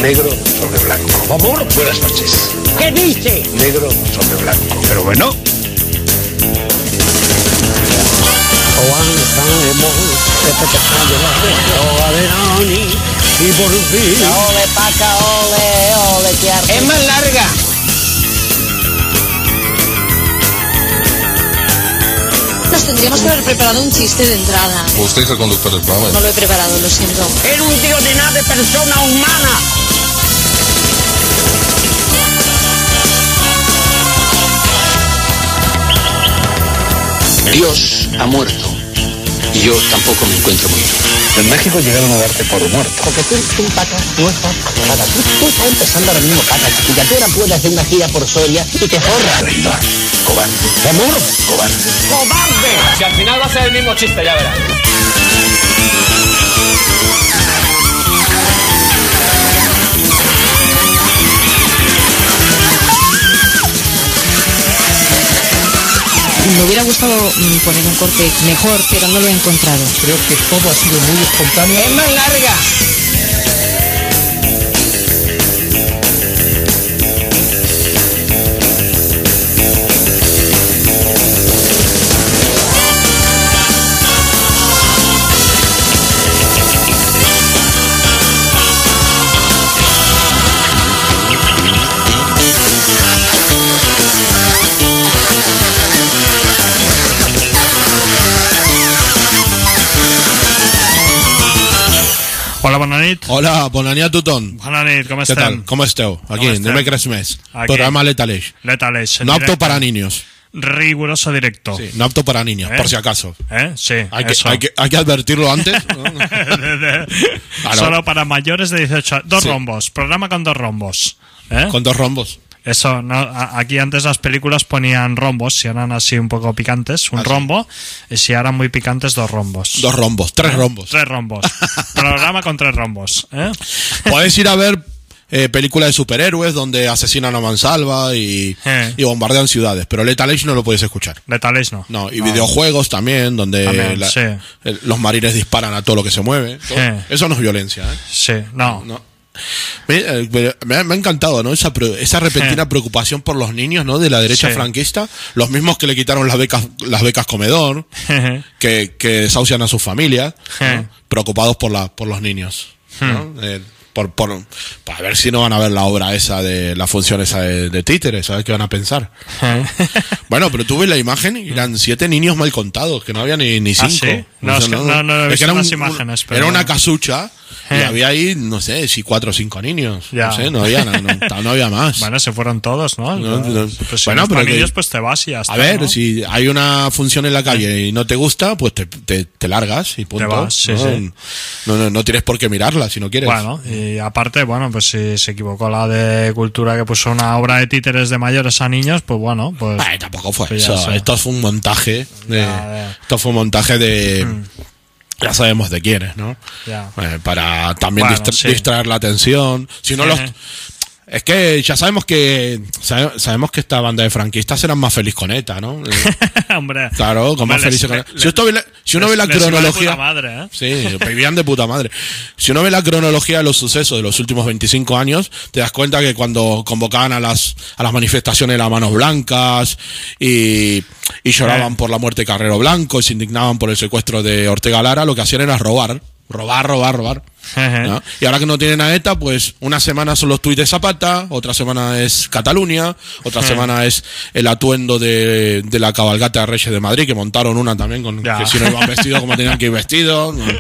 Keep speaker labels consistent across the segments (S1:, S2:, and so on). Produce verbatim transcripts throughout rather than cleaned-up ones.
S1: negro sobre blanco. Amor, buenas noches.
S2: ¿Qué dice?
S1: Negro sobre blanco. Pero bueno.
S2: Y por fin.
S3: Ole, paca, ole, ole, que arte.
S2: Es más larga.
S4: Nos tendríamos que haber preparado un chiste de entrada.
S5: Usted es el conductor del programa.
S4: No lo he preparado, lo siento.
S2: Era un tío de nada de persona humana.
S6: Dios ha muerto. Y yo tampoco me encuentro muy bien.
S1: En México llegaron a darte por muerto.
S3: Porque tú, tú, paca, tú estás, paca, tú, tú estás empezando ahora mismo, paca, chiquilla. Tú ahora puedes hacer una gira por Soria y te forras.
S1: Traidor, cobarde,
S3: Amor,
S1: cobarde.
S2: ¡Cobarde!
S7: Si al final va a ser el mismo chiste, ya verás.
S4: Me hubiera gustado mm, poner un corte mejor, pero no lo he encontrado.
S8: Creo que todo ha sido muy espontáneo.
S2: Es más larga.
S9: Hola, bona nit.
S10: Hola, bona nit a tothom.
S9: Bona nit, com
S10: Què
S9: estem?
S10: tal? Com esteu? Aquí,
S9: estem?
S10: dimecres més.
S9: Aquí.
S10: Programa Letaleix.
S9: Letaleix. en
S10: No apto
S9: directo.
S10: para niños.
S9: Riguroso directo.
S10: Sí, no apto para niños,
S9: ¿Eh?
S10: por si acaso.
S9: ¿Eh? Sí,
S10: Hay que,
S9: eso.
S10: hay, que, hay que advertirlo antes. ¿no? Claro.
S9: Solo para mayores de dieciocho años. Dos
S10: Sí.
S9: rombos. Programa con dos rombos. ¿Eh?
S10: Con dos rombos.
S9: Eso, no, a- aquí antes las películas ponían rombos, si eran así un poco picantes, un
S10: Ah, sí.
S9: rombo, y si eran muy picantes, dos rombos.
S10: Dos rombos, tres
S9: ¿Eh?
S10: rombos.
S9: Tres rombos. Programa con tres rombos. ¿Eh?
S10: Podéis ir a ver eh, películas de superhéroes donde asesinan a mansalva y,
S9: Eh.
S10: y bombardean ciudades, pero Letaleix no lo podéis escuchar.
S9: Letales no.
S10: No, y videojuegos también, donde
S9: También,
S10: la-
S9: sí.
S10: eh, los marines disparan a todo lo que se mueve. Todo.
S9: Eh.
S10: Eso no es violencia, ¿eh?
S9: Sí, no.
S10: No. Me, eh, me ha, me ha encantado, ¿no? Esa, pre- esa repentina
S9: Sí.
S10: preocupación por los niños, ¿no? De la derecha
S9: Sí.
S10: franquista, los mismos que le quitaron las becas, las becas comedor, que, que desahucian a sus familias, ¿no?
S9: Sí.
S10: Preocupados por la, por los niños, ¿no? Eh, por, por, para ver si no van a ver la obra esa de la función esa de, de títeres, ¿sabes qué van a pensar? Bueno, pero tú ves la imagen y eran siete niños mal contados, que no había ni, ni
S9: ¿Ah,
S10: cinco.
S9: sí? No, es que no- no he
S10: Es
S9: visto
S10: que era
S9: las
S10: un-
S9: imágenes, pero
S10: Era una
S9: no.
S10: casucha y
S9: Eh.
S10: había ahí, no sé, si cuatro o cinco niños.
S9: Ya.
S10: No sé, no había, no, no- no había más.
S9: Bueno, se fueron todos, ¿no?
S10: No, no.
S9: Pues si
S10: Bueno,
S9: no es
S10: pero
S9: para
S10: que-
S9: niños, pues te vas y ya está,
S10: A ver,
S9: ¿no?
S10: si hay una función en la calle y no te gusta, pues te, te, te largas y punto.
S9: Te vas, sí,
S10: no,
S9: sí.
S10: No, no, no tienes por qué mirarla si no quieres.
S9: Bueno, y aparte, bueno, pues si se equivocó la de cultura que puso una obra de títeres de mayores a niños, pues bueno, pues...
S10: Ay, tampoco fue
S9: pues ya
S10: eso.
S9: sé.
S10: Esto fue un montaje. De,
S9: Ya, ya.
S10: Esto fue un montaje de. Ya sabemos de quiénes, ¿no?
S9: Ya.
S10: Eh, para también
S9: Bueno,
S10: distra-
S9: sí.
S10: distraer la atención. Si no
S9: Sí.
S10: los. Es que ya sabemos que sabe- sabemos que esta banda de franquistas eran más feliz con ETA, ¿no? Eh,
S9: Hombre.
S10: claro, con
S9: Hombre,
S10: más
S9: les-
S10: felices con
S9: le-
S10: ETA. Si, esto ve la- si uno ve la
S9: les- les iba de
S10: cronología.
S9: puta madre, ¿eh?
S10: Sí, vivían de puta madre. Si uno ve la cronología de los sucesos de los últimos veinticinco años, te das cuenta que cuando convocaban a las a las manifestaciones de las manos blancas y, y lloraban
S9: Eh.
S10: por la muerte de Carrero Blanco y se indignaban por el secuestro de Ortega Lara, lo que hacían era robar. Robar, robar, robar. ¿no? Y ahora que no tienen a ETA, pues una semana son los tuits de Zapata, otra semana es Cataluña, otra
S9: Sí.
S10: semana es el atuendo de, de la cabalgata de Reyes de Madrid, que montaron una también, con
S9: Ya.
S10: que si no iban vestidos como tenían que ir vestidos. ¿no?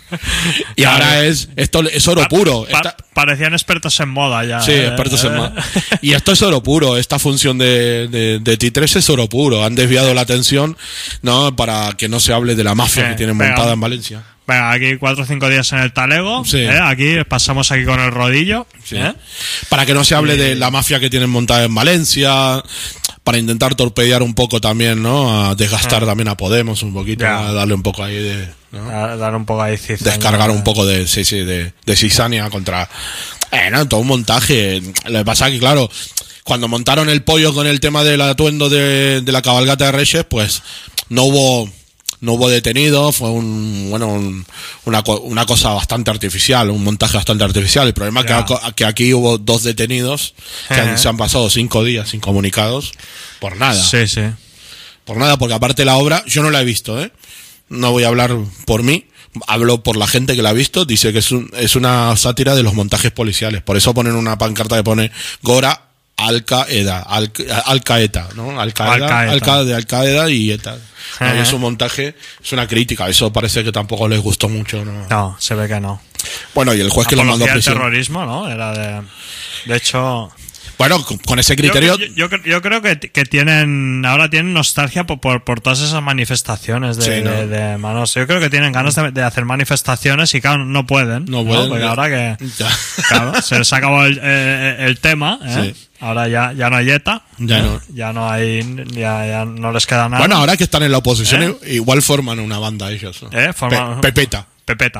S10: Y
S9: Claro.
S10: ahora es esto es oro puro.
S9: Pa-
S10: Esta-
S9: parecían expertos en moda ya.
S10: sí,
S9: ¿eh?
S10: expertos en
S9: Eh.
S10: más. Y esto es oro puro. Esta función de, de, de títeres es oro puro. Han desviado la atención, ¿no? Para que no se hable de la mafia
S9: Sí,
S10: que tienen
S9: venga.
S10: montada en Valencia.
S9: Venga, aquí cuatro o cinco días en el talego.
S10: Sí.
S9: ¿eh? Aquí pasamos aquí con el rodillo.
S10: Sí.
S9: ¿eh?
S10: Para que no se hable de la mafia que tienen montada en Valencia, para intentar torpedear un poco también, ¿no? A desgastar
S9: Ah.
S10: también a Podemos un poquito,
S9: Ya.
S10: a darle un poco ahí de, ¿no?
S9: A dar un poco ahí cizaña.
S10: Descargar un poco de, sí, sí, de, de cizaña contra, eh, no, todo un montaje. Lo que pasa es que, claro, cuando montaron el pollo con el tema del atuendo de, de la cabalgata de Reyes, pues no hubo, no hubo detenidos, fue un bueno un, una, una cosa bastante artificial, un montaje bastante artificial. El problema es que, que aquí hubo dos detenidos que han, se han pasado cinco días incomunicados por nada.
S9: Sí, sí.
S10: Por nada, porque aparte la obra, yo no la he visto, ¿eh? No voy a hablar por mí, hablo por la gente que la ha visto, dice que es, un, es una sátira de los montajes policiales. Por eso ponen una pancarta que pone Gora Al-Qaeda, Al-Qaeda, ¿no? Al-Qaeda, Al-Qaeda de Al-Qaeda y ETA. ¿No? Y es un montaje, es una crítica, eso parece que tampoco les gustó mucho, ¿no?
S9: No, se ve que no.
S10: Bueno, y el juez que lo mandó a prisión.
S9: Terrorismo, ¿no? Era de... De hecho...
S10: Bueno, con, con ese criterio...
S9: Yo, yo, yo, yo creo que, que tienen... Ahora tienen nostalgia por, por, por todas esas manifestaciones de, sí, ¿no? de, de Manos. Yo creo que tienen ganas de, de hacer manifestaciones y claro, no pueden. No pueden. ¿no? Porque ahora que... Claro, se les acabó el, el, el tema, ¿eh? Sí. Ahora ya, ya no hay ETA. Ya no. Ya no hay... Ya, ya no les queda nada.
S10: Bueno, ahora que están en la oposición, ¿eh? Igual forman una banda ellos, ¿no?
S9: ¿Eh? Forman...
S10: Pe Pepeta.
S9: Pepeta.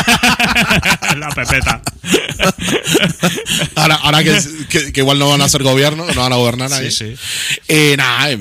S9: La Pepeta.
S10: Ahora, ahora que, que, que igual no van a hacer gobierno, no van a gobernar ahí.
S9: Sí, sí.
S10: Y nada,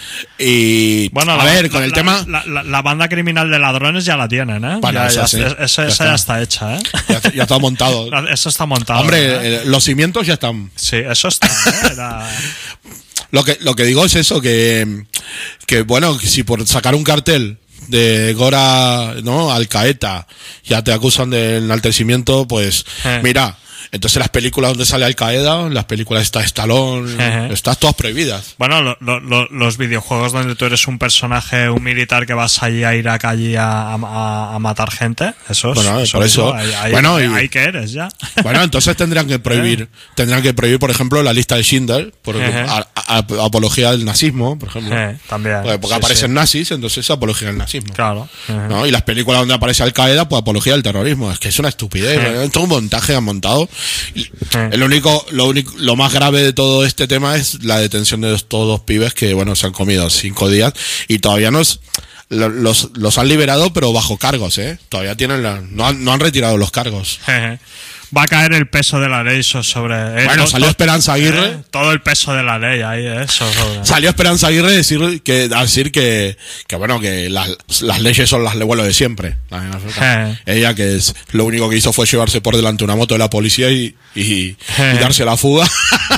S10: y
S9: bueno,
S10: a
S9: la,
S10: ver, con
S9: la,
S10: el
S9: la,
S10: tema...
S9: La, la, la banda criminal de ladrones ya la tienen, ¿eh?
S10: Bueno,
S9: ya,
S10: eso
S9: ya,
S10: sí.
S9: Esa, esa
S10: ya,
S9: ya
S10: está.
S9: está hecha, ¿eh?
S10: Ya, ya está montado.
S9: Eso está montado.
S10: Hombre,
S9: ¿eh?
S10: los cimientos ya están.
S9: Sí, eso está, ¿eh? Era...
S10: Lo que, lo que digo es eso, que, que bueno, que si por sacar un cartel de Gora, ¿no? Al-Qaeda, ya te acusan de enaltecimiento, pues, eh. mira, entonces las películas donde sale Al-Qaeda, las películas está Stallone, eh. están todas prohibidas.
S9: Bueno, lo, lo, lo, los videojuegos donde tú eres un personaje, un militar que vas allí a Irak allí a, a, a matar gente, eso es,
S10: bueno,
S9: eso
S10: por eso,
S9: ahí, ahí,
S10: bueno,
S9: ahí,
S10: y,
S9: ahí que eres ya.
S10: Bueno, entonces tendrían que prohibir, eh. tendrían que prohibir, por ejemplo, la lista de Schindler, por eh. a, a, a, apología del nazismo, por ejemplo.
S9: Eh, también.
S10: Porque, porque
S9: sí,
S10: aparecen
S9: sí.
S10: nazis, entonces es apología del nazismo.
S9: Claro. Eh.
S10: ¿No? Y las películas donde aparece Al-Qaeda, pues apología del terrorismo. Es que es una estupidez. Eh. Todo un montaje han montado. Y eh. el único, lo único, lo más grave de todo este tema es la detención de los, todos los pibes que, bueno, se han comido cinco días y todavía no es, los, los han liberado, pero bajo cargos, ¿eh? Todavía tienen la, no han, no han retirado los cargos.
S9: Eh. Va a caer el peso de la ley sobre... Eh,
S10: bueno,
S9: todo,
S10: salió Esperanza Aguirre...
S9: Eh, todo el peso de la ley ahí, eso. Sobre...
S10: Salió Esperanza Aguirre a decir que, a decir que, que bueno, que las, las leyes son las leyes de siempre. Eh. Ella, que es, lo único que hizo fue llevarse por delante una moto de la policía y, y, eh. y darse la fuga.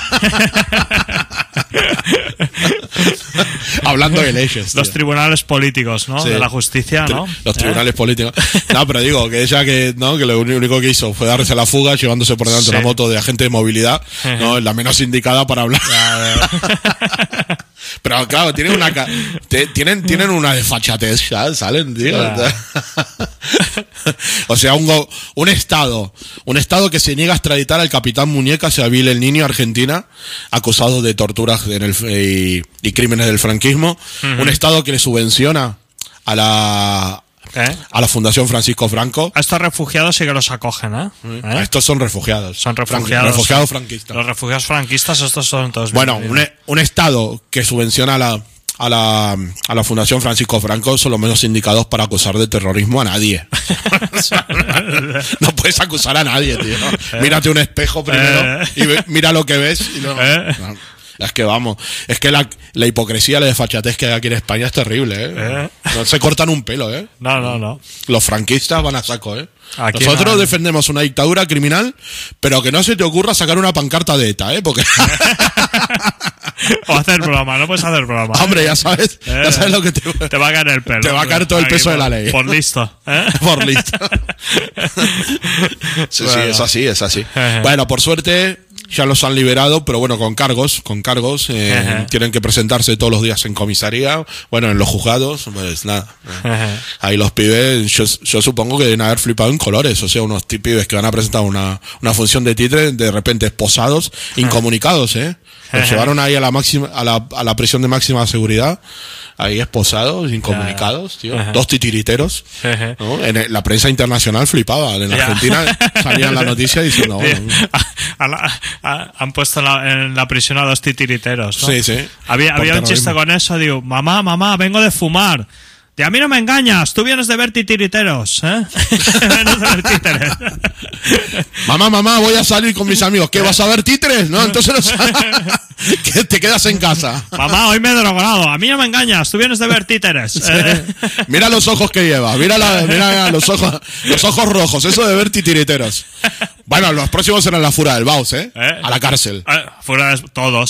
S10: Hablando de leyes.
S9: Los
S10: tío.
S9: tribunales políticos, ¿no? Sí. De la justicia, ¿no?
S10: Los tribunales ¿Eh? políticos. No, pero digo, que ella que, ¿no? Que lo único que hizo fue darse la fuga llevándose por delante sí. una moto de agente de movilidad, ¿no? La menos indicada para hablar. Pero claro, tienen una te, tienen tienen una desfachatez ya, salen, tío. O sea, un un estado, un estado que se niega a extraditar al capitán Muñeca Seville, el niño Argentina, acusado de torturas en el y, y crímenes del franquismo, uh-huh. un estado que le subvenciona a la ¿Eh? a la Fundación Francisco Franco.
S9: A estos refugiados sí que los acogen, ¿eh? ¿Eh?
S10: Estos son refugiados.
S9: Son refugiados.
S10: Fran refugiados franquistas.
S9: Los refugiados franquistas, estos son todos.
S10: Bueno, un, un estado que subvenciona a la, a la a la Fundación Francisco Franco son los menos indicados para acusar de terrorismo a nadie. No puedes acusar a nadie, tío. ¿No? Mírate un espejo primero eh. y ve, mira lo que ves. Y no, eh. no. Es que vamos, es que la, la hipocresía, la desfachatez que hay aquí en España es terrible, ¿eh? ¿Eh? No se cortan un pelo, ¿eh?
S9: No, no, no.
S10: Los franquistas van a saco, ¿eh?
S9: Aquí
S10: Nosotros
S9: no.
S10: defendemos una dictadura criminal, pero que no se te ocurra sacar una pancarta de ETA, ¿eh? Porque...
S9: O hacer broma, no puedes hacer broma.
S10: Hombre, ya sabes,
S9: eh,
S10: ya sabes lo que te...
S9: te va a caer el pelo.
S10: Te va a caer todo el peso
S9: por,
S10: de la ley.
S9: Por listo, ¿eh?
S10: Por listo. Sí, bueno. sí, es así, es así. Bueno, por suerte... Ya los han liberado, pero bueno, con cargos, con cargos, eh, uh-huh. tienen que presentarse todos los días en comisaría, bueno, en los juzgados, pues nada. Uh-huh. Ahí los pibes, yo, yo supongo que deben haber flipado en colores, o sea, unos pibes que van a presentar una, una función de títere, de repente esposados, uh-huh. incomunicados, eh. Los uh-huh. llevaron ahí a la máxima, a la, a la prisión de máxima seguridad, ahí esposados, incomunicados, tío, uh-huh. dos titiriteros, uh-huh. ¿no? En el, la prensa internacional flipaba, en yeah. Argentina salían la noticia diciendo, bueno,
S9: a la, a, han puesto la, en la prisión a dos titiriteros, ¿no?
S10: Sí, sí.
S9: Había, había un chiste con eso, digo, mamá, mamá, vengo de fumar. Y a mí no me engañas, tú vienes de ver titiriteros, ¿eh? Vienes de ver títeres.
S10: Mamá, mamá, voy a salir con mis amigos. ¿Qué, vas a ver títeres? No, entonces no. que te quedas en casa.
S9: Mamá, hoy me he drogado. A mí no me engañas, tú vienes de ver títeres.
S10: Sí. Mira los ojos que lleva, mira, la, mira los ojos los ojos rojos, eso de ver titiriteros. Bueno, los próximos serán la Fura del Baus, ¿eh? ¿Eh? A la cárcel.
S9: Eh, fuera de todos.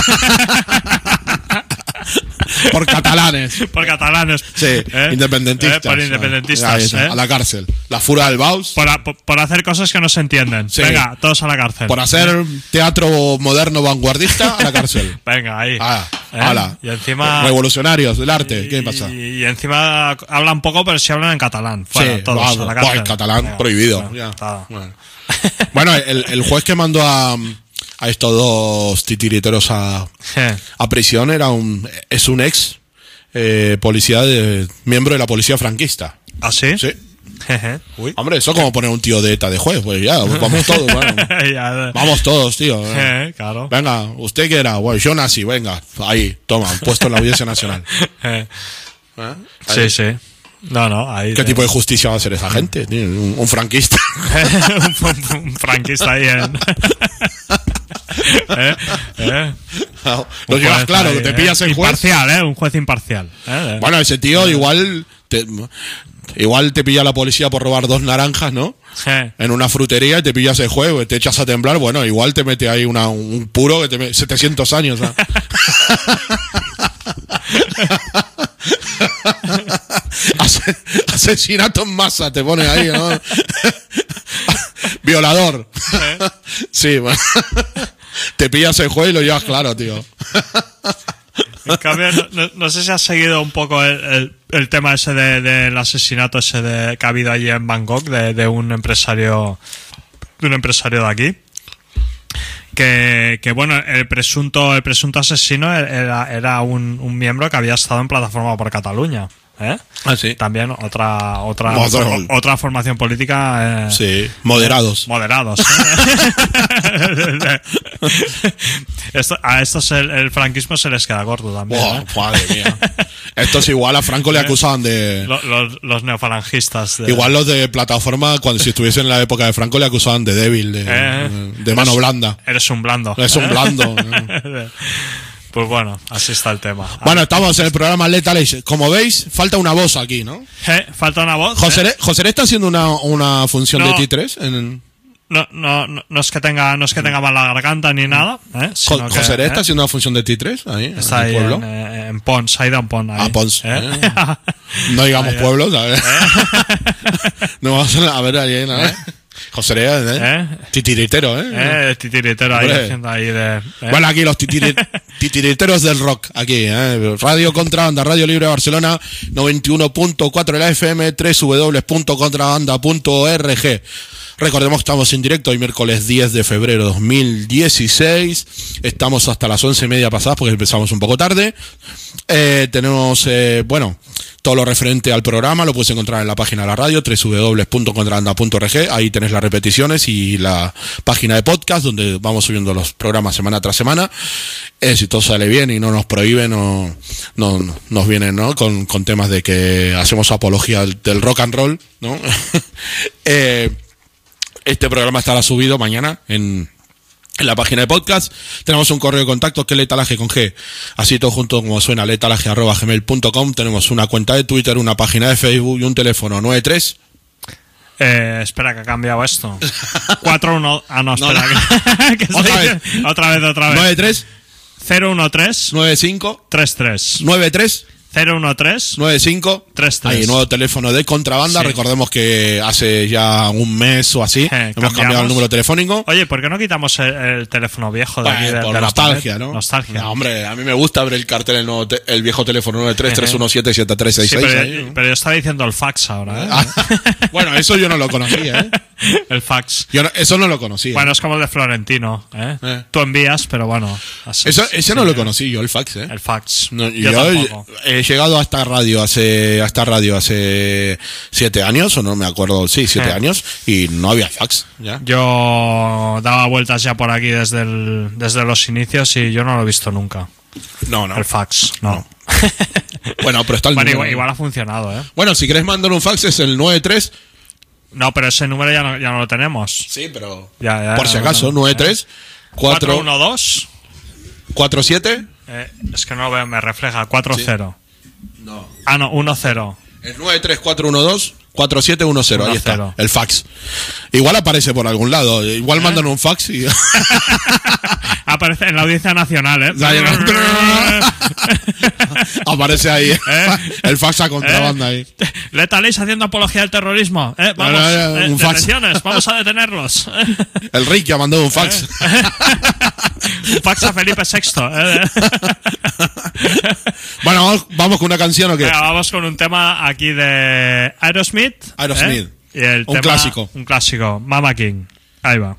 S10: Por catalanes.
S9: Por catalanes.
S10: Sí, ¿eh? Independentistas.
S9: Eh, por independentistas.
S10: Ahí,
S9: ¿eh?
S10: A la cárcel. La Fura del Baus.
S9: Por, a, por, por hacer cosas que no se entienden. Sí. Venga, todos a la cárcel.
S10: Por hacer teatro moderno vanguardista, a la cárcel.
S9: Venga, ahí.
S10: Ah,
S9: ¿eh?
S10: Ala.
S9: Y encima...
S10: Revolucionarios del arte.
S9: Y,
S10: ¿Qué pasa?
S9: Y, y encima hablan poco, pero sí hablan en catalán. Fuera,
S10: sí,
S9: todos
S10: vamos,
S9: a la cárcel.
S10: Pues, catalán
S9: Venga,
S10: prohibido.
S9: Bueno,
S10: ya. Bueno, bueno el, el juez que mandó a... a estos dos titiriteros a, a prisión era un es un ex eh, policía de, miembro de la policía franquista.
S9: ¿Ah, sí?
S10: Sí.
S9: Uy.
S10: Hombre, eso como poner un tío de ETA de juez, pues ya, vamos todos, bueno.
S9: ya,
S10: vamos todos, tío.
S9: Eh, claro.
S10: Venga, ¿usted qué era? Bueno, yo nací, venga, ahí, toma, puesto en la Audiencia Nacional.
S9: Eh.
S10: ¿Eh?
S9: Sí, sí. No, no, ahí.
S10: ¿Qué de... tipo de justicia va a hacer esa gente? Un, un franquista.
S9: un, un franquista ahí en... ¿Eh? ¿Eh?
S10: No, lo llevas claro, ahí, que te pillas
S9: eh.
S10: en juez.
S9: Imparcial, ¿eh? Un juez imparcial. ¿eh?
S10: Bueno, ese tío igual te, igual te pilla la policía por robar dos naranjas, ¿no?
S9: Sí.
S10: En una frutería y te pillas el juez, te echas a temblar. Bueno, igual te mete ahí una, un puro que te mete setecientos años. ¿no? Asesinato en masa te pone ahí, ¿no? Violador. ¿Eh? Sí, bueno. Te pillas el juez y lo llevas claro, tío.
S9: En cambio, no, no, no sé si has seguido un poco el, el, el tema ese de, del asesinato ese de, que ha habido allí en Bangkok de, de un empresario de un empresario de aquí. Que, que bueno, el presunto el presunto asesino era, era un, un miembro que había estado en Plataforma por Cataluña. ¿Eh?
S10: Ah, sí.
S9: También otra otra otra, otra formación política. Eh,
S10: sí, moderados.
S9: Moderados. ¿eh? Esto, a estos el, el franquismo se les queda corto también.
S10: Oh,
S9: ¿eh?
S10: Madre mía. Estos igual a Franco le acusaban de...
S9: Los, los, los neofalangistas. De...
S10: Igual los de Plataforma, cuando si estuviesen en la época de Franco, le acusaban de débil, de, eh, de mano
S9: eres,
S10: blanda.
S9: Eres un blando.
S10: Eres un blando.
S9: ¿eh? Pues bueno, así está el tema.
S10: Bueno, estamos en el programa Lethal Age. Como veis, falta una voz aquí, ¿no?
S9: ¿Eh? Falta una voz.
S10: José,
S9: ¿eh?
S10: José está haciendo una, una función no, de títeres en...
S9: No, no, no, no es que tenga, no es que tenga mala garganta ni nada. ¿eh?
S10: Sino José que, está ¿eh? haciendo una función de títeres ahí.
S9: Está en ahí
S10: el pueblo.
S9: En, en Pons, ha ido en Pons.
S10: Ah, Pons. ¿eh? ¿eh? No digamos ahí, pueblos, a ver. ¿eh? No vamos a ver ahí, ¿no? ¿Eh? José, ¿eh?
S9: ¿Eh?
S10: Titiritero, ¿eh?
S9: ¿Eh? Titiritero ahí haciendo ahí de... ¿eh?
S10: Bueno, aquí los titiri titiriteros del rock, aquí, ¿eh? Radio Contrabanda, Radio Libre de Barcelona, noventa y uno punto cuatro de la F M, doble u doble u doble u punto contrabanda punto org. Recordemos que estamos en directo hoy miércoles diez de febrero de dos mil dieciséis. Estamos hasta las once y media pasadas porque empezamos un poco tarde. Eh, tenemos, eh, bueno... Todo lo referente al programa lo puedes encontrar en la página de la radio, doble u doble u doble u punto contrabanda punto org. Ahí tenés las repeticiones y la página de podcast donde vamos subiendo los programas semana tras semana. Eh, si todo sale bien y no nos prohíben, no, no, no nos vienen, ¿no? Con, con temas de que hacemos apología del rock and roll, ¿no? eh, este programa estará subido mañana en... En la página de podcast tenemos un correo de contacto que es letalaje con G, así todo junto como suena, letalaje arroba gmail punto com. Tenemos una cuenta de Twitter, una página de Facebook y un teléfono nueve tres.
S9: Eh, espera que ha cambiado esto. cuatro uno. Ah, no, espera.
S10: No, no.
S9: que, que
S10: otra, vez.
S9: otra vez, otra vez.
S10: nueve tres.
S9: cero uno tres.
S10: nueve cinco.
S9: tres tres.
S10: nueve tres.
S9: cero uno tres.
S10: nueve cinco.
S9: tres tres.
S10: Ahí, nuevo teléfono de Contrabanda. Sí. Recordemos que hace ya un mes o así
S9: eh,
S10: hemos cambiado el número telefónico.
S9: Oye, ¿por qué no quitamos el, el teléfono viejo de
S10: bueno,
S9: aquí? De,
S10: por
S9: de
S10: nostalgia, ¿no?
S9: Nostalgia.
S10: No, hombre, a mí me gusta ver el cartel, el, nuevo te el viejo teléfono nueve tres tres uno siete siete tres seis seis.
S9: Sí, pero,
S10: ahí, ¿no?
S9: pero yo estaba diciendo el fax ahora, ¿eh?
S10: Ah, bueno, eso yo no lo conocía, ¿eh?
S9: El fax.
S10: Yo no, eso no lo conocía.
S9: Bueno, es como el de Florentino, ¿eh? eh. Tú envías, pero bueno.
S10: Así, eso ese sí, no lo conocí yo, el fax, ¿eh?
S9: El fax.
S10: No, yo yo he llegado a esta radio hace a esta radio hace siete años, o no me acuerdo, sí, siete eh. años, y no había fax. ¿ya?
S9: Yo daba vueltas ya por aquí desde, el, desde los inicios y yo no lo he visto nunca.
S10: No, no.
S9: El fax, no. no.
S10: Bueno, pero está el
S9: bueno,
S10: número.
S9: Igual, igual ha funcionado, ¿eh?
S10: Bueno, si querés mandar un fax es el nueve tres.
S9: No, pero ese número ya no, ya no lo tenemos.
S10: Sí, pero
S9: ya, ya,
S10: por si acaso,
S9: no,
S10: nueve tres
S9: cuatro uno dos
S10: ¿cuatro siete?
S9: Eh, es que no lo veo, me refleja. cuatro cero.
S10: Sí. No.
S9: Ah, no, uno cero.
S10: Es nueve tres cuatro uno dos cuatro siete uno cero. Ahí está.
S9: cero.
S10: El fax. Igual aparece por algún lado. Igual ¿Eh? mandan un fax y.
S9: Aparece en la Audiencia Nacional, ¿eh?
S10: Aparece ahí. ¿Eh? El fax a contrabanda ¿Eh? ahí.
S9: Letalis haciendo apología del terrorismo. ¿Eh? Vamos, no, no, no, eh, un fax. Vamos a detenerlos.
S10: El Rick ha mandado un fax.
S9: ¿Eh? Un fax a Felipe sexto. ¿Eh?
S10: Bueno, vamos, vamos con una canción o qué?
S9: Venga, vamos con un tema aquí de Aerosmith.
S10: Aerosmith.
S9: ¿Eh? Y el
S10: un
S9: tema,
S10: clásico.
S9: Un clásico. Mama King. Ahí va.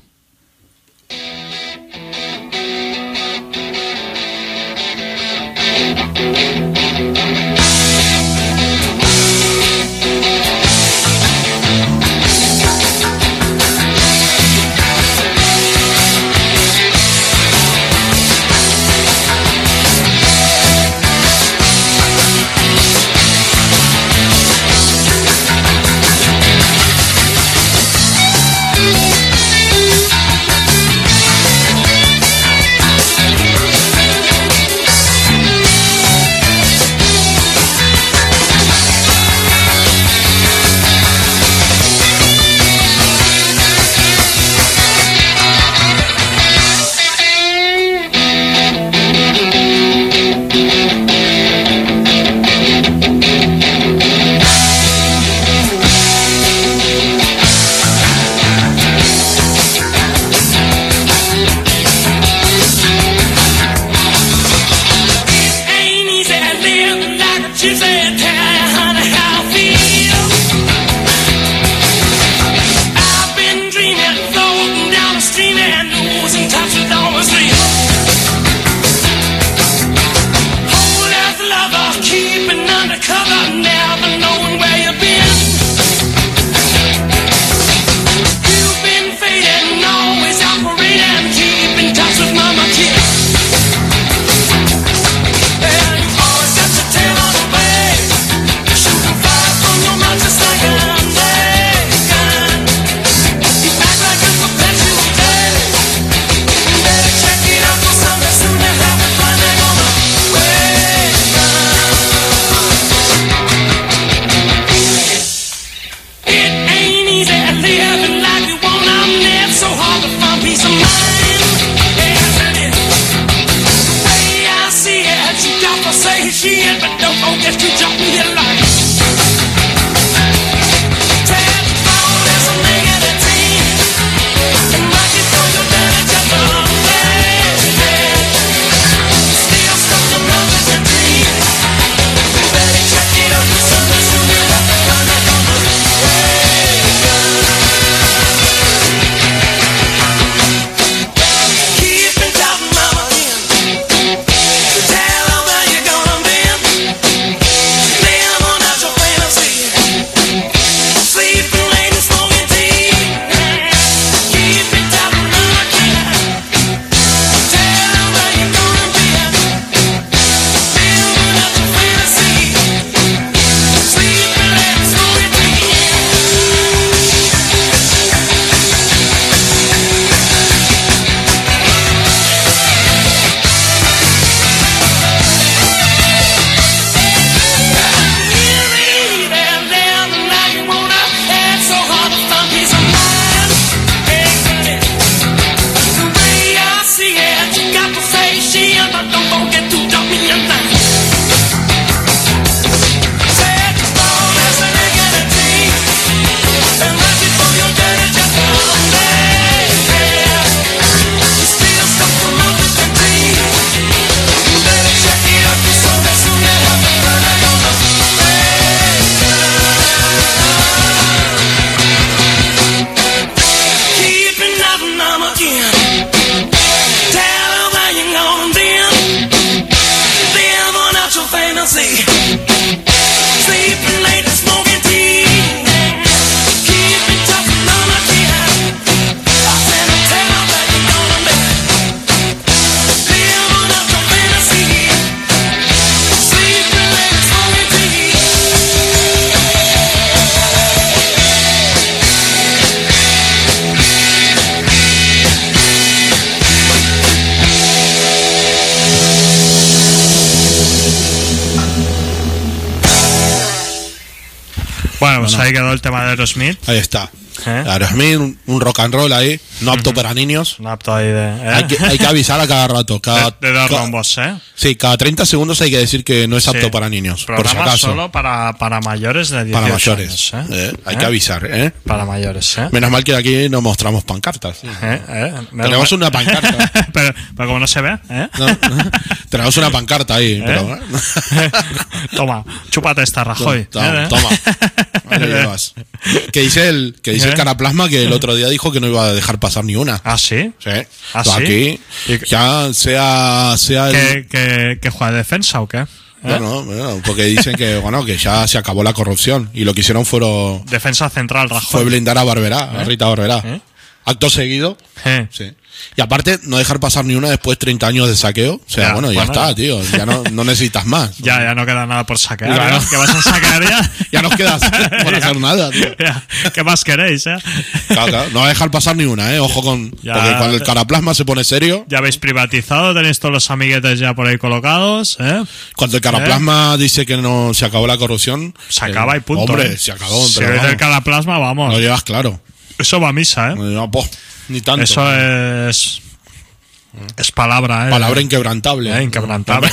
S9: Bueno, pues
S10: Bueno.
S9: ahí quedó el tema de Aerosmith.
S10: Ahí está.
S9: ¿Eh?
S10: Aerosmith, un, un rock and roll ahí, no apto para niños.
S9: No apto ahí de... ¿eh?
S10: Hay que, hay que avisar a cada rato. Cada,
S9: de, de dos
S10: ca-
S9: rombos, ¿eh?
S10: Sí, cada treinta segundos hay que decir que no es apto
S9: Sí.
S10: para niños. Por si
S9: Programa
S10: acaso.
S9: solo para, para mayores de dieciocho
S10: Para mayores.
S9: años, ¿eh?
S10: Eh, Hay
S9: ¿Eh?
S10: que avisar, ¿eh?
S9: Para mayores, ¿eh?
S10: Menos mal que aquí no mostramos pancartas.
S9: ¿Eh? ¿Eh?
S10: Tenemos una pancarta.
S9: pero, pero como no se ve, ¿eh?
S10: No, tenemos una pancarta ahí, pero...
S9: Toma, chúpate esta, Rajoy.
S10: Toma,
S9: ¿eh?
S10: toma. Ahí lo llevas. Que dice el, que dice el
S9: ¿Eh?
S10: Caraplasma que el otro día dijo que no iba a dejar pasar ni una.
S9: ¿Ah, sí?
S10: Sí.
S9: ¿Ah,
S10: Pues
S9: sí?
S10: aquí,
S9: ¿Y-
S10: ya sea, sea el-
S9: ¿Que, que, que juega de defensa o qué? ¿Eh?
S10: Bueno, bueno, porque dicen que bueno que ya se acabó la corrupción y lo que hicieron fueron,
S9: Defensa central, Rajoy.
S10: fue blindar a Barberá, a Rita Barberá.
S9: ¿Eh?
S10: Acto seguido,
S9: ¿Eh?
S10: sí. Y aparte, no dejar pasar ni una después de treinta años de saqueo. O sea,
S9: Ya,
S10: bueno, ya
S9: bueno,
S10: está,
S9: ya.
S10: tío. Ya no, no necesitas más.
S9: Ya, ya no queda nada por saquear.
S10: Ya,
S9: ¿eh?
S10: no.
S9: ¿Qué vas a saquear ya?
S10: Ya nos quedas por hacer nada, tío.
S9: Ya. ¿Qué más queréis, eh?
S10: Claro, claro. No va a dejar pasar ni una, ¿eh? Ojo con...
S9: Ya.
S10: Porque cuando el Caraplasma se pone serio,
S9: Ya habéis privatizado, tenéis todos los amiguetes ya por ahí colocados, ¿eh?
S10: cuando el Caraplasma dice que no se acabó la corrupción...
S9: Se
S10: eh,
S9: acaba y punto.
S10: Hombre,
S9: ¿eh?
S10: se acabó.
S9: Si
S10: pero
S9: veis
S10: vamos,
S9: el Caraplasma, vamos.
S10: lo llevas claro.
S9: Eso va a misa, ¿eh?
S10: No llevas, po, ni tanto.
S9: Eso es... Es palabra, ¿eh?
S10: Palabra inquebrantable.
S9: Eh, inquebrantable.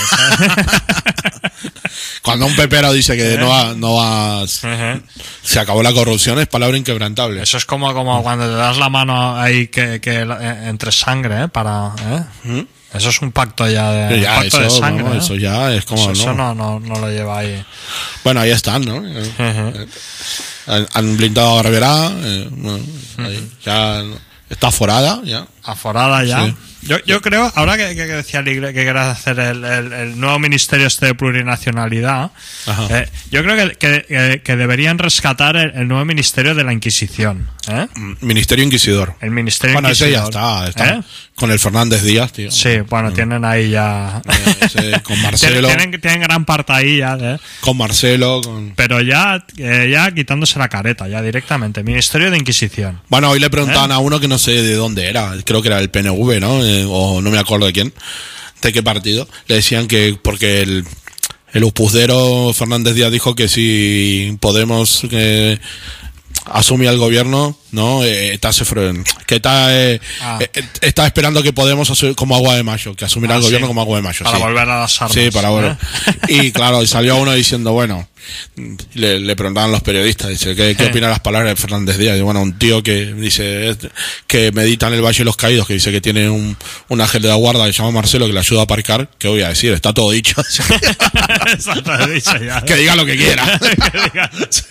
S10: Cuando un pepero dice que no va, no va,
S9: Ujú.
S10: se acabó la corrupción, es palabra inquebrantable.
S9: Eso es como, como cuando te das la mano ahí que, que eh, entre sangre, ¿eh? Para, ¿eh? Eso es un pacto ya de,
S10: Pero ya,
S9: un pacto
S10: eso,
S9: de sangre.
S10: vamos,
S9: ¿eh?
S10: eso ya es como,
S9: Eso, eso
S10: ¿no?
S9: no, no, no lo lleva ahí.
S10: Bueno, ahí están, ¿no? Eh,
S9: Ujú.
S10: Han, han blindado a Barberá, eh, bueno, ahí, ya está forada, ya.
S9: Aforada ya.
S10: Sí.
S9: Yo, yo creo, ahora que, que decía Ligre que quería hacer el, el, el nuevo ministerio este de plurinacionalidad,
S10: Ajá.
S9: eh, yo creo que, que, que- que deberían rescatar el, el nuevo ministerio de la Inquisición. ¿eh?
S10: Ministerio Inquisidor.
S9: El ministerio
S10: Bueno, ese ya
S9: Inquisidor.
S10: está, está
S9: ¿Eh?
S10: con el Fernández Díaz, tío.
S9: Sí, bueno, tienen ahí ya...
S10: Eh, ese, con Marcelo,
S9: tienen, tienen gran parte ahí ya, ¿eh?
S10: con Marcelo, con...
S9: Pero ya, eh, ya quitándose la careta, ya directamente. Ministerio de Inquisición.
S10: Bueno, hoy le preguntaban
S9: ¿Eh?
S10: a uno que no sé de dónde era, creo que era el P N V, ¿no? Eh, o no me acuerdo de quién, de qué partido. Le decían que porque el, el upusdero Fernández Díaz dijo que si Podemos eh, asumía el gobierno, ¿no? Eh, está se fre- que está, eh,
S9: Ah.
S10: eh, está esperando que Podemos asu- como agua de mayo, que asumirá
S9: Ah,
S10: el gobierno
S9: sí.
S10: como agua de mayo.
S9: Para
S10: sí.
S9: volver a las armas.
S10: Sí, para volver.
S9: ¿eh?
S10: Y claro, y salió uno diciendo, bueno, le, le preguntaban los periodistas, dice, ¿qué, qué
S9: Eh.
S10: opina las palabras de Fernández Díaz? Y bueno, un tío que dice es- que medita en el Valle de los Caídos, que dice que tiene un, un ángel de la guarda que se llama Marcelo que le ayuda a aparcar. ¿Qué voy a decir? Está todo dicho.
S9: Eso te he dicho ya.
S10: Que diga lo que quiera.
S9: Que diga.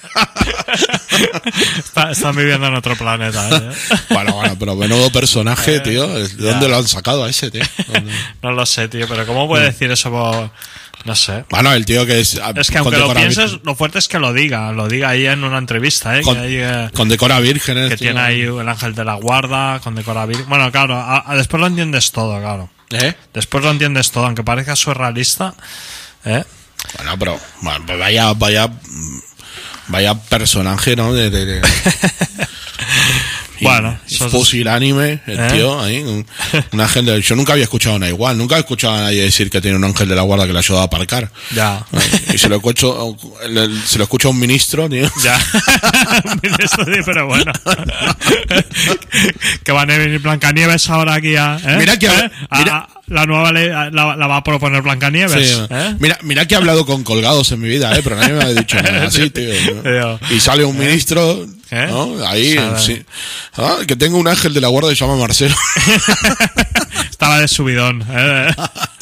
S9: Está- están viviendo en otro planeta. ¿eh?
S10: Bueno, bueno, pero menudo personaje, tío. ¿De dónde
S9: ya.
S10: lo han sacado a ese, tío?
S9: No lo sé, tío, pero ¿cómo puede decir eso? por- No sé.
S10: Bueno, el tío que es...
S9: Es que aunque lo
S10: condecora
S9: pienses,
S10: vir-
S9: lo fuerte es que lo diga. Lo diga ahí en una entrevista, ¿eh?
S10: con-
S9: que hay, eh,
S10: condecora vírgenes.
S9: que
S10: tío.
S9: tiene ahí el ángel de la guarda, con decora vir- Bueno, claro, a- a- después lo entiendes todo, claro.
S10: ¿Eh?
S9: Después lo entiendes todo, aunque parezca surrealista. ¿eh?
S10: Bueno, pero bueno, pues vaya, vaya, vaya personaje, ¿no? De, de, de-
S9: Bueno,
S10: y
S9: eso es-
S10: pusilánime, el
S9: ¿Eh?
S10: tío, ahí, un, un ángel de, yo nunca había escuchado nada igual, nunca he escuchado a nadie decir que tiene un ángel de la guarda que le ayuda a aparcar.
S9: Ya.
S10: Y se lo escucho, le- se lo escucha a un ministro, tío.
S9: Ya. Ministro, sí, pero bueno. Que van a venir Blancanieves ahora aquí a. ¿eh?
S10: Mira que-
S9: ¿Eh? A-
S10: mira-
S9: a- la nueva ley la, la va a proponer Blancanieves.
S10: Sí,
S9: ¿eh?
S10: mira, mira que he hablado con colgados en mi vida, ¿eh? Pero nadie me ha dicho nada así, tío. ¿no? Y sale un ministro,
S9: ¿Eh?
S10: ¿no? Ahí,
S9: Sabe.
S10: sí. Ah, que tengo un ángel de la guarda que se llama Marcelo.
S9: Estaba de subidón. ¿eh?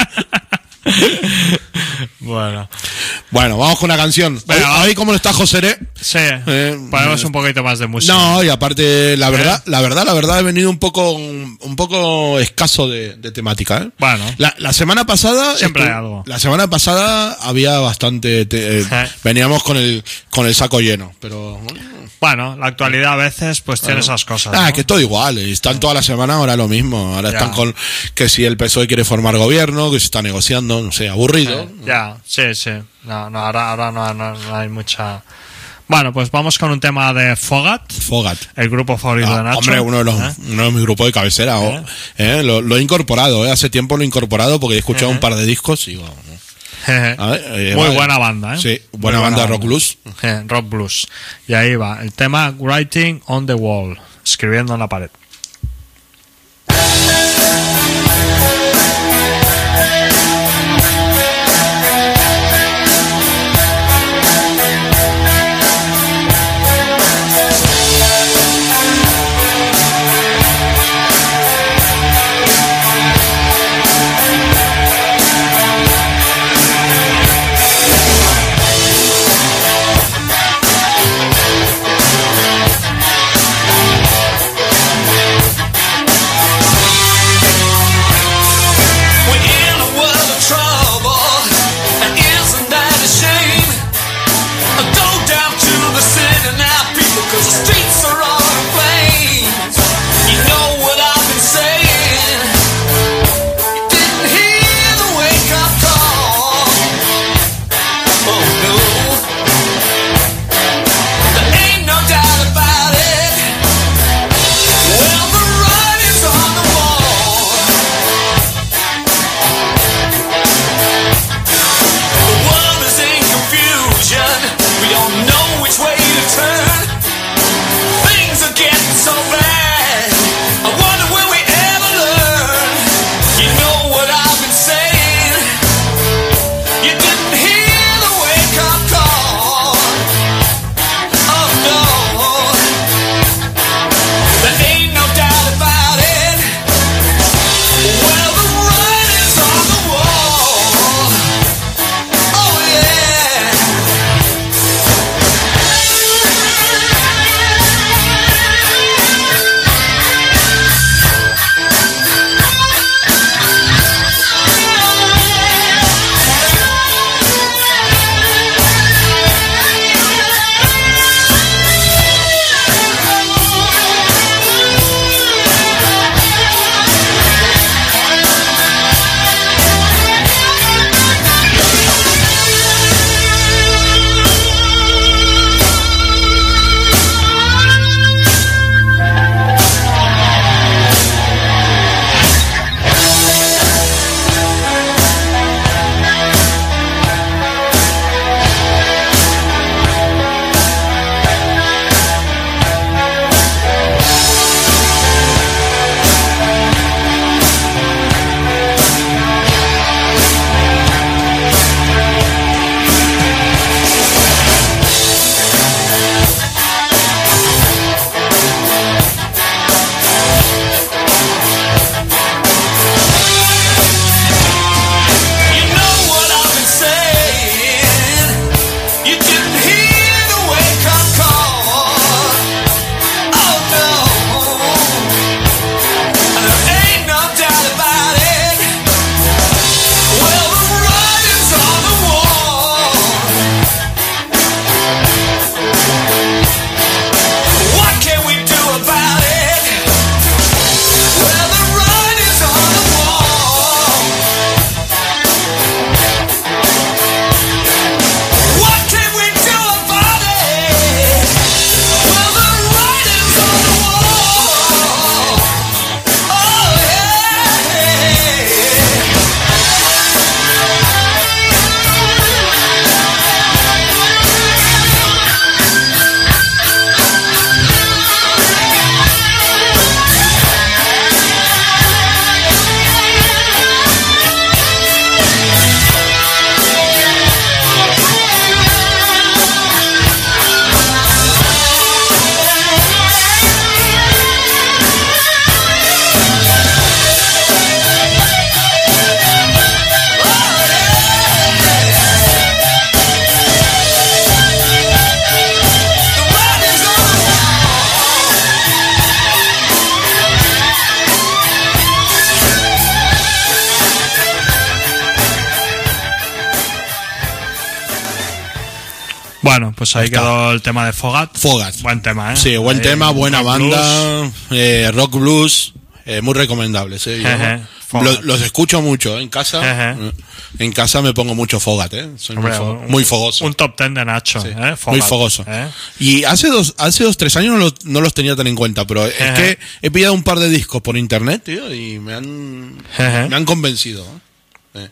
S9: Bueno.
S10: Bueno, vamos con una canción. Hoy,
S9: Venga, va.
S10: hoy ¿cómo está José Re?
S9: Sí.
S10: Eh,
S9: Ponemos
S10: eh,
S9: un poquito más de música.
S10: No, y aparte, la verdad,
S9: ¿Eh?
S10: la verdad, la verdad, he venido un poco, un, un poco escaso de, de temática, ¿eh?
S9: Bueno.
S10: La, la semana pasada,
S9: Siempre
S10: estu-
S9: hay algo.
S10: La semana pasada había bastante, te- eh,
S9: ¿Eh?
S10: veníamos con el, con el saco lleno, pero.
S9: Bueno, la actualidad a veces pues tiene esas cosas.
S10: Ah,
S9: ¿no?
S10: que es todo igual, eh, están toda la semana ahora lo mismo, ahora
S9: Ya.
S10: están con que si el P S O E quiere formar gobierno, que se está negociando, no sé, aburrido.
S9: Eh, ya, sí, sí. No, no, ahora, ahora no, no- no hay mucha. Bueno, pues vamos con un tema de Fogat,
S10: Fogat.
S9: el grupo favorito de
S10: Ah,
S9: Nacho.
S10: hombre, uno de los,
S9: ¿Eh?
S10: uno de mis grupos de cabecera. o-
S9: ¿Eh?
S10: eh, lo, lo he incorporado, eh, hace tiempo lo he incorporado porque he escuchado
S9: ¿Eh?
S10: un par de discos y digo, A ver, eh,
S9: Muy
S10: vale.
S9: buena banda, ¿eh?
S10: Sí, buena
S9: Muy
S10: banda de rock blues.
S9: Eh, rock blues. Y ahí va, el tema Writing on the Wall, escribiendo en la pared. Bueno, pues ahí
S10: Está.
S9: quedó el tema de Fogat.
S10: Fogat.
S9: Buen tema, ¿eh?
S10: Sí, buen
S9: Ahí,
S10: tema, buena
S9: rock
S10: banda,
S9: blues.
S10: eh, rock blues, eh, muy recomendables. Eh, yo
S9: Jeje, Fogat.
S10: lo- los escucho mucho eh, en casa.
S9: Jeje.
S10: eh, En casa me pongo mucho Fogat, eh. Soy muy,
S9: Hombre,
S10: fo-
S9: un-
S10: muy fogoso.
S9: Un top ten de Nacho,
S10: Sí,
S9: ¿eh?
S10: muy
S9: Fogat,
S10: fogoso.
S9: ¿eh?
S10: Y hace dos, hace dos, tres años no, lo- no los tenía tan en cuenta, pero es
S9: Jeje.
S10: que he pillado un par de discos por internet, tío, y me han,
S9: Jeje.
S10: me han convencido. ¿eh? Eh,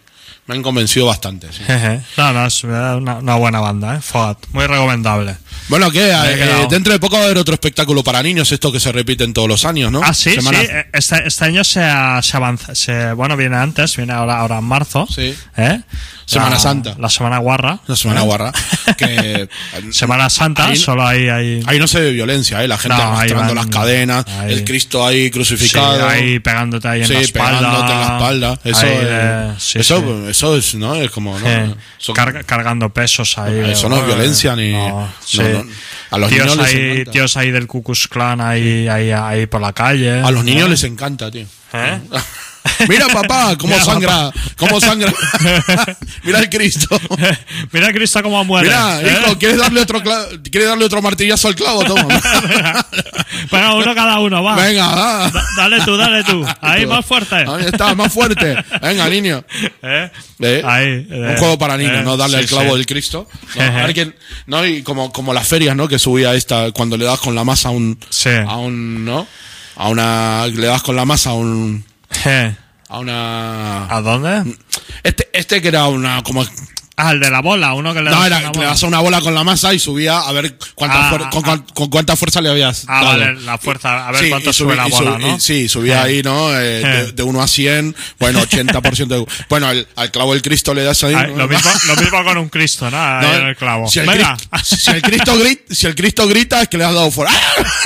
S10: me han convencido bastante. Sí.
S9: No, no, es una, una buena banda, ¿eh? Fogat, muy recomendable.
S10: Bueno, ¿qué? Eh, dentro de poco va a haber otro espectáculo para niños, esto que se repiten todos los años, ¿no?
S9: Ah, sí,
S10: Semana...
S9: sí. Este, este año se, se avanza. Se, bueno, viene antes, viene ahora, ahora en marzo.
S10: Sí.
S9: ¿Eh?
S10: Semana
S9: la,
S10: Santa.
S9: La Semana Guarra.
S10: La Semana
S9: ¿eh?
S10: Guarra. Que,
S9: Semana Santa,
S10: ahí,
S9: solo hay, hay...
S10: Ahí no se ve violencia, ¿eh? La gente
S9: no,
S10: arrastrando las cadenas,
S9: ahí.
S10: El Cristo ahí crucificado.
S9: Sí, ahí pegándote ahí en
S10: sí,
S9: la espalda.
S10: pegándote en la espalda. Eso,
S9: ahí,
S10: es,
S9: eh, sí,
S10: eso,
S9: sí.
S10: eso es, ¿no? Es como, ¿no?
S9: Eh,
S10: Son,
S9: Carga, cargando pesos ahí.
S10: Eso no es violencia ni...
S9: No, sí.
S10: no, no. A los
S9: tíos
S10: niños les
S9: ahí,
S10: encanta.
S9: tíos ahí del Ku Klux Klan ahí, ahí, ahí por la calle.
S10: A los niños
S9: ¿eh?
S10: les encanta, tío.
S9: ¿Eh?
S10: Mira, papá, cómo
S9: Mira,
S10: sangra,
S9: papá.
S10: cómo sangra. Mira el Cristo.
S9: Mira el Cristo cómo muere.
S10: Mira,
S9: ¿eh?
S10: hijo, ¿quieres darle otro clavo? ¿Quieres darle otro martillazo al clavo? Toma.
S9: Venga, uno cada uno, va.
S10: Venga, va.
S9: Da, dale tú, dale tú. Ahí,
S10: Tú.
S9: más fuerte.
S10: Ahí está, más fuerte. Venga, niño.
S9: ¿Eh?
S10: ¿Eh?
S9: Ahí,
S10: Un
S9: eh,
S10: juego para niños,
S9: eh,
S10: ¿no? Darle
S9: sí,
S10: el clavo
S9: sí.
S10: del Cristo. ¿No? A ver quién- ¿no? Y como, como las ferias, ¿no? Que subía esta, cuando le das con la masa a un,
S9: Sí.
S10: a un, ¿no? A una, le das con la masa a un,
S9: Eh,
S10: a una,
S9: ¿A dónde?
S10: este, este que era una, como,
S9: Ah, el de la bola, uno que le
S10: no,
S9: das
S10: era,
S9: una
S10: le
S9: bola.
S10: das una bola con la masa y subía a ver cuánta
S9: Ah,
S10: fuer-
S9: ah,
S10: con,
S9: ah.
S10: cuan- con cuánta fuerza le habías
S9: Ah,
S10: dado.
S9: vale, la fuerza, a ver
S10: Sí,
S9: cuánto
S10: y
S9: sube
S10: subí-
S9: la
S10: y
S9: bola,
S10: subí-
S9: ¿no?
S10: y sí, subía
S9: Eh.
S10: ahí, ¿no? Eh, de,
S9: Eh.
S10: de uno a cien, bueno, ochenta por ciento de, bueno, el, al clavo del Cristo le das ahí.
S9: Ah,
S10: ¿no?
S9: lo, mismo, lo mismo con un Cristo, ¿no? Ahí
S10: No,
S9: en el clavo.
S10: Si el,
S9: Venga,
S10: Cristo, si, el Cristo grita, si el Cristo grita es que le has dado fuera.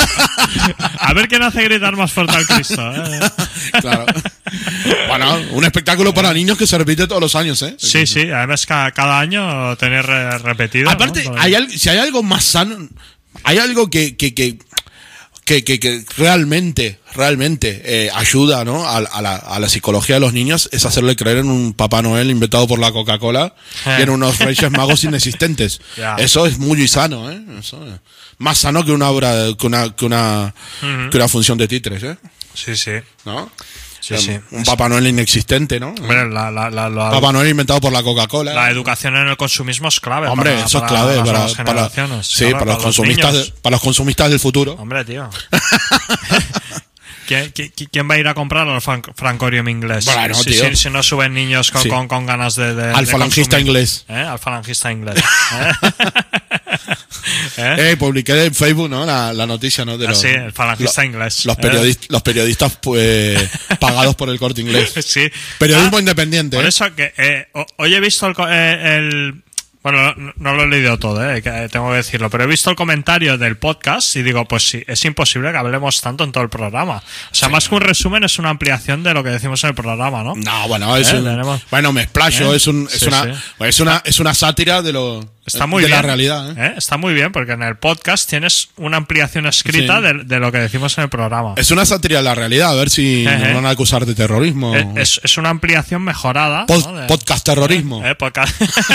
S9: a ver quién hace gritar más fuerte al Cristo. ¿eh?
S10: Claro. Bueno, un espectáculo para niños que se repite todos los años, ¿eh?
S9: Sí, sí, además cada, cada año tener re- repetido.
S10: Aparte,
S9: ¿no?
S10: hay al- si hay algo más sano, hay algo que, que, que, que, que, que realmente, realmente eh, ayuda, ¿no? a, a, la, a la psicología de los niños, es hacerle creer en un Papá Noel inventado por la Coca-Cola
S9: Eh.
S10: y en unos Reyes Magos inexistentes.
S9: Ya.
S10: Eso es muy sano, ¿eh? Eso es más sano que una obra, que una, que una,
S9: Ujú.
S10: que una función de títeres, ¿eh?
S9: Sí, sí.
S10: ¿No?
S9: Sí,
S10: O sea,
S9: sí.
S10: Un Papá Noel inexistente, ¿no?
S9: Hombre, la, la, la, la-
S10: Papá Noel inventado por la Coca-Cola.
S9: la educación en el consumismo es clave.
S10: Hombre,
S9: para,
S10: eso es
S9: para
S10: clave
S9: las
S10: para,
S9: nuevas
S10: para,
S9: generaciones.
S10: sí,
S9: Claro,
S10: para, los consumistas,
S9: niños.
S10: de- para los consumistas del futuro.
S9: Hombre, tío. ¿Quién, quién- quién va a ir a comprar al fran- francorium inglés?
S10: Bueno,
S9: si,
S10: tío.
S9: si- si no suben niños con,
S10: Sí.
S9: con, con ganas de, de
S10: Al
S9: de
S10: falangista
S9: consumir.
S10: inglés.
S9: ¿Eh? Al falangista inglés. ¿Eh? ¿Eh?
S10: Eh, publiqué en Facebook, ¿no? La, la noticia, ¿no? De
S9: Ah,
S10: los,
S9: sí, el falangista
S10: lo-
S9: inglés.
S10: Los,
S9: ¿Eh?
S10: periodistas, los periodistas, pues, pagados por el Corte Inglés.
S9: Sí.
S10: Periodismo
S9: Ah,
S10: independiente.
S9: Por
S10: ¿eh?
S9: eso que eh, ho- hoy he visto el, co- eh, el- bueno, no, no lo he leído todo, eh, que, eh, tengo que decirlo, pero he visto el comentario del podcast y digo, pues sí, es imposible que hablemos tanto en todo el programa. O sea, más que un resumen es una ampliación de lo que decimos en el programa, ¿no?
S10: No, bueno, es
S9: Eh,
S10: un,
S9: tenemos-
S10: bueno, me explayo,
S9: Eh,
S10: es un, es
S9: sí,
S10: una,
S9: sí.
S10: es una, es una sátira de lo,
S9: Está muy
S10: de
S9: bien.
S10: la realidad, ¿eh?
S9: ¿eh? Está muy bien porque en el podcast tienes una ampliación escrita
S10: Sí.
S9: de, de lo que decimos en el programa.
S10: Es una sátira de la realidad, a ver si
S9: Eh,
S10: nos
S9: eh.
S10: van a acusar de terrorismo.
S9: Eh, Es, es una ampliación mejorada.
S10: Pod-
S9: ¿no? De-
S10: podcast terrorismo.
S9: Eh, podcast.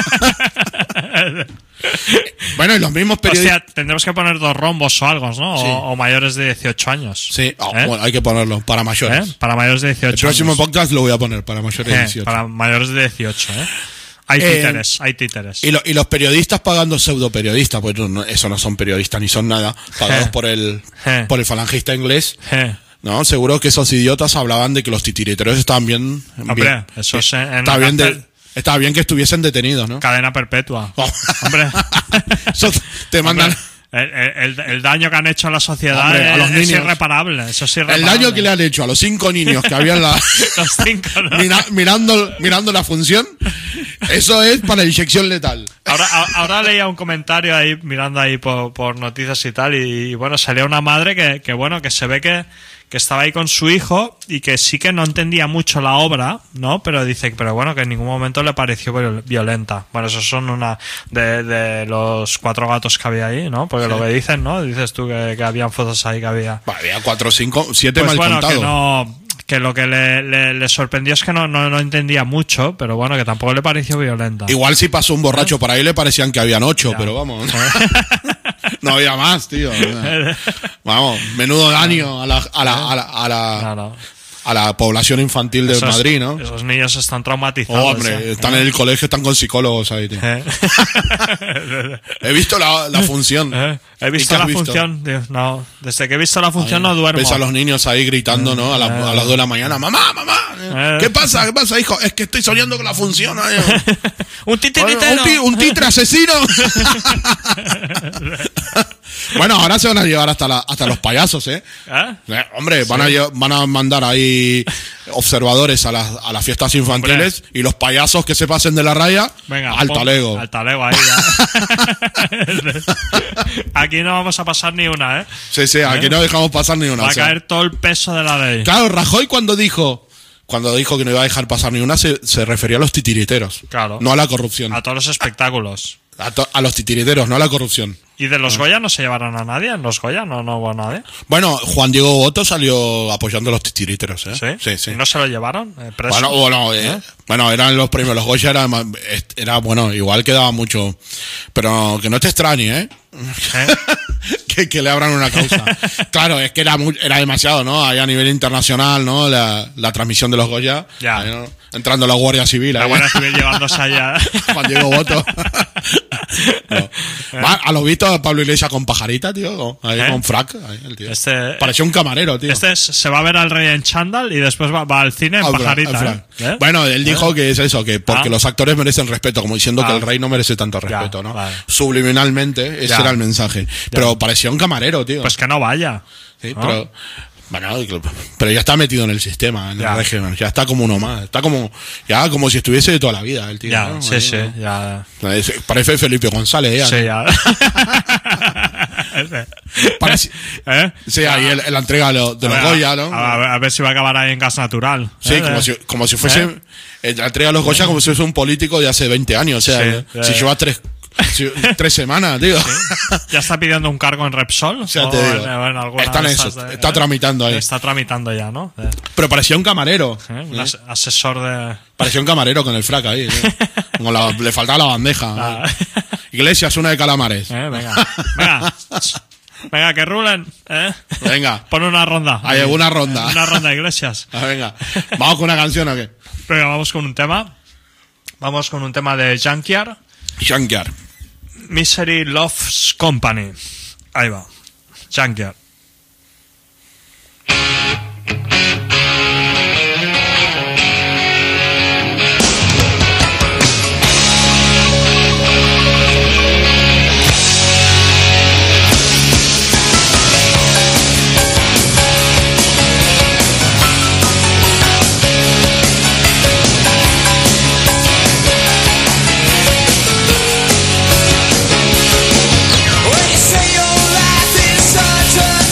S10: Bueno, y los mismos periodistas.
S9: Hostia, tendremos que poner dos rombos o algo, ¿no?
S10: Sí.
S9: O, o mayores de dieciocho años.
S10: Sí, oh,
S9: ¿Eh?
S10: bueno, hay que ponerlo, para mayores.
S9: ¿Eh? Para mayores de dieciocho
S10: El próximo
S9: años.
S10: podcast lo voy a poner para mayores de
S9: Eh,
S10: dieciocho.
S9: Para mayores de dieciocho, ¿eh? Hay
S10: Eh,
S9: títeres, hay títeres.
S10: Y, lo- y los periodistas pagando pseudo periodistas, pues no, eso no son periodistas ni son nada, pagados
S9: Eh.
S10: por el
S9: Eh.
S10: por el falangista inglés,
S9: Eh.
S10: ¿no? Seguro que esos idiotas hablaban de que los titiriteros estaban bien.
S9: Hombre,
S10: bien.
S9: eso es en- en
S10: Estaba
S9: la
S10: bien, de-
S9: cárcel.
S10: estaba bien que estuviesen detenidos, ¿no?
S9: Cadena perpetua.
S10: Oh.
S9: Hombre.
S10: Eso te mandan.
S9: Hombre, el, el- el daño que han hecho a la sociedad
S10: Hombre, a
S9: es,
S10: los
S9: es
S10: niños.
S9: irreparable. Eso es
S10: El
S9: irreparable.
S10: daño que le han hecho a los cinco niños que habían la,
S9: Los cinco, ¿no?
S10: mira- mirando, mirando la función, eso es para inyección letal.
S9: Ahora, a- ahora leía un comentario ahí, mirando ahí por, por noticias y tal, y, y bueno, salía una madre que, que bueno, que se ve que, que estaba ahí con su hijo y que sí que no entendía mucho la obra, ¿no? Pero dice, pero bueno, que en ningún momento le pareció viol- violenta. Bueno, esos son una de, de los cuatro gatos que había ahí, ¿no? Porque
S10: Sí.
S9: lo que dicen, ¿no? Dices tú que, que habían fotos ahí que había.
S10: Bah, había cuatro, cinco, siete
S9: Pues
S10: mal
S9: bueno,
S10: contados.
S9: que no, que lo que le, le, le sorprendió es que no, no, no entendía mucho, pero bueno, que tampoco le pareció violenta.
S10: Igual si pasó un borracho por ahí le parecían que habían ocho,
S9: Ya.
S10: pero vamos. No había más, tío. Vamos, menudo daño a la, a la, a la, a la,
S9: No, no.
S10: a la población infantil de
S9: esos,
S10: Madrid, ¿no?
S9: Esos niños están traumatizados.
S10: Oh, hombre,
S9: ¿eh?
S10: están en el colegio, están con psicólogos ahí, tío.
S9: ¿Eh?
S10: He visto la, la función.
S9: ¿Eh? He visto la visto? función, tío. No, desde que he visto la función Ay, no duermo.
S10: Ves a los niños ahí gritando, ¿no? A, la, a las dos de la mañana, mamá, mamá. Eh. ¿Qué pasa? ¿Qué pasa, hijo? Es que estoy soñando con la función.
S9: un titiritero.
S10: Un, un titre asesino. Bueno, ahora se van a llevar hasta, la, hasta los payasos, ¿eh? ¿Eh? eh hombre, sí. van, a, van a mandar ahí observadores a las, a las fiestas infantiles. Hombre. Y los payasos que se pasen de la raya, Venga, al pon, talego.
S9: Al talego ahí ya. Aquí no vamos a pasar ni una, ¿eh?
S10: Sí, sí, aquí ¿Eh? no dejamos pasar ni una.
S9: Va a caer todo el peso de la ley.
S10: Claro, Rajoy cuando dijo... Cuando dijo que no iba a dejar pasar ni una, se, se refería a los titiriteros.
S9: Claro.
S10: No a la corrupción.
S9: A todos los espectáculos.
S10: A, to, a los titiriteros, no a la corrupción.
S9: ¿Y de los Goya no se llevaron a nadie? ¿En los Goya no, no hubo nadie?
S10: Bueno, Juan Diego Boto salió apoyando a los titiriteros, ¿eh?
S9: ¿Sí?
S10: Sí, sí.
S9: ¿Y no se lo llevaron? Eh,
S10: bueno, bueno, eh, ¿Eh? bueno, eran los premios. Los Goya era, era, bueno, igual quedaba mucho. Pero que no te extrañe, ¿eh? ¿Eh? que, que le abran una causa. Claro, es que era muy, era demasiado, ¿no? Ahí a nivel internacional, ¿no? La, la transmisión de los Goya.
S9: Ya.
S10: Ahí, ¿no? Entrando la Guardia Civil.
S9: La
S10: ahí.
S9: Guardia Civil llevándose allá.
S10: Juan Diego Boto. No. ¿Eh? A lo visto Pablo Iglesias con pajarita, tío. Ahí ¿Eh? con frac. Ahí, el tío.
S9: Este,
S10: Parecía un camarero, tío.
S9: Este es, se va a ver al rey en chándal y después va, va al cine en al pajarita. Fran, ¿eh? ¿Eh?
S10: Bueno, él dijo
S9: ¿Eh?
S10: que es eso, que porque ah. los actores merecen respeto, como diciendo ah. que el rey no merece tanto respeto, ya, ¿no? Vale. Subliminalmente, ese ya. era el mensaje. Ya. Pero parecía un camarero, tío.
S9: Pues que no vaya.
S10: Sí,
S9: ¿no?
S10: pero... Bueno, pero ya está metido en el sistema, en ya. el régimen, ya está como uno más, está como ya como si estuviese de toda la vida el tío.
S9: Ya,
S10: ¿no?
S9: sí,
S10: Ahí,
S9: sí,
S10: ¿no?
S9: ya.
S10: Parece Felipe González, ya.
S9: Sí,
S10: ¿no?
S9: ya.
S10: Parece, ¿Eh? Sí, ahí en la entrega de los, de los Goya, ¿no?
S9: A ver, a ver si va a acabar ahí en Gas Natural.
S10: Sí,
S9: ¿eh?
S10: como si, como si fuese ¿Eh? en la entrega de los Goya ¿Eh? como si fuese un político de hace veinte años, o sea, sí, si eh. lleva tres Sí, tres semanas, tío. ¿Sí?
S9: ¿Ya está pidiendo un cargo en Repsol?
S10: O sea, te digo.
S9: En, en
S10: está en eso, de, está eh, tramitando ahí.
S9: Está tramitando ya, ¿no? De...
S10: Pero parecía un camarero.
S9: ¿Eh? Un as asesor de...
S10: Parecía un camarero con el frac ahí. Como la, le faltaba la bandeja. Ah. Iglesias, una de calamares.
S9: Eh, venga, venga. Venga, que rulen, ¿eh?
S10: Venga.
S9: Pon una ronda.
S10: Hay una ronda.
S9: Una ronda, Iglesias.
S10: Ah, venga. ¿Vamos con una canción o qué?
S9: Venga, vamos con un tema. Vamos con un tema de Junkyard.
S10: Junkyard.
S9: Misery Loves Company. Ahí va. Junkyard.
S5: When you say your life is such a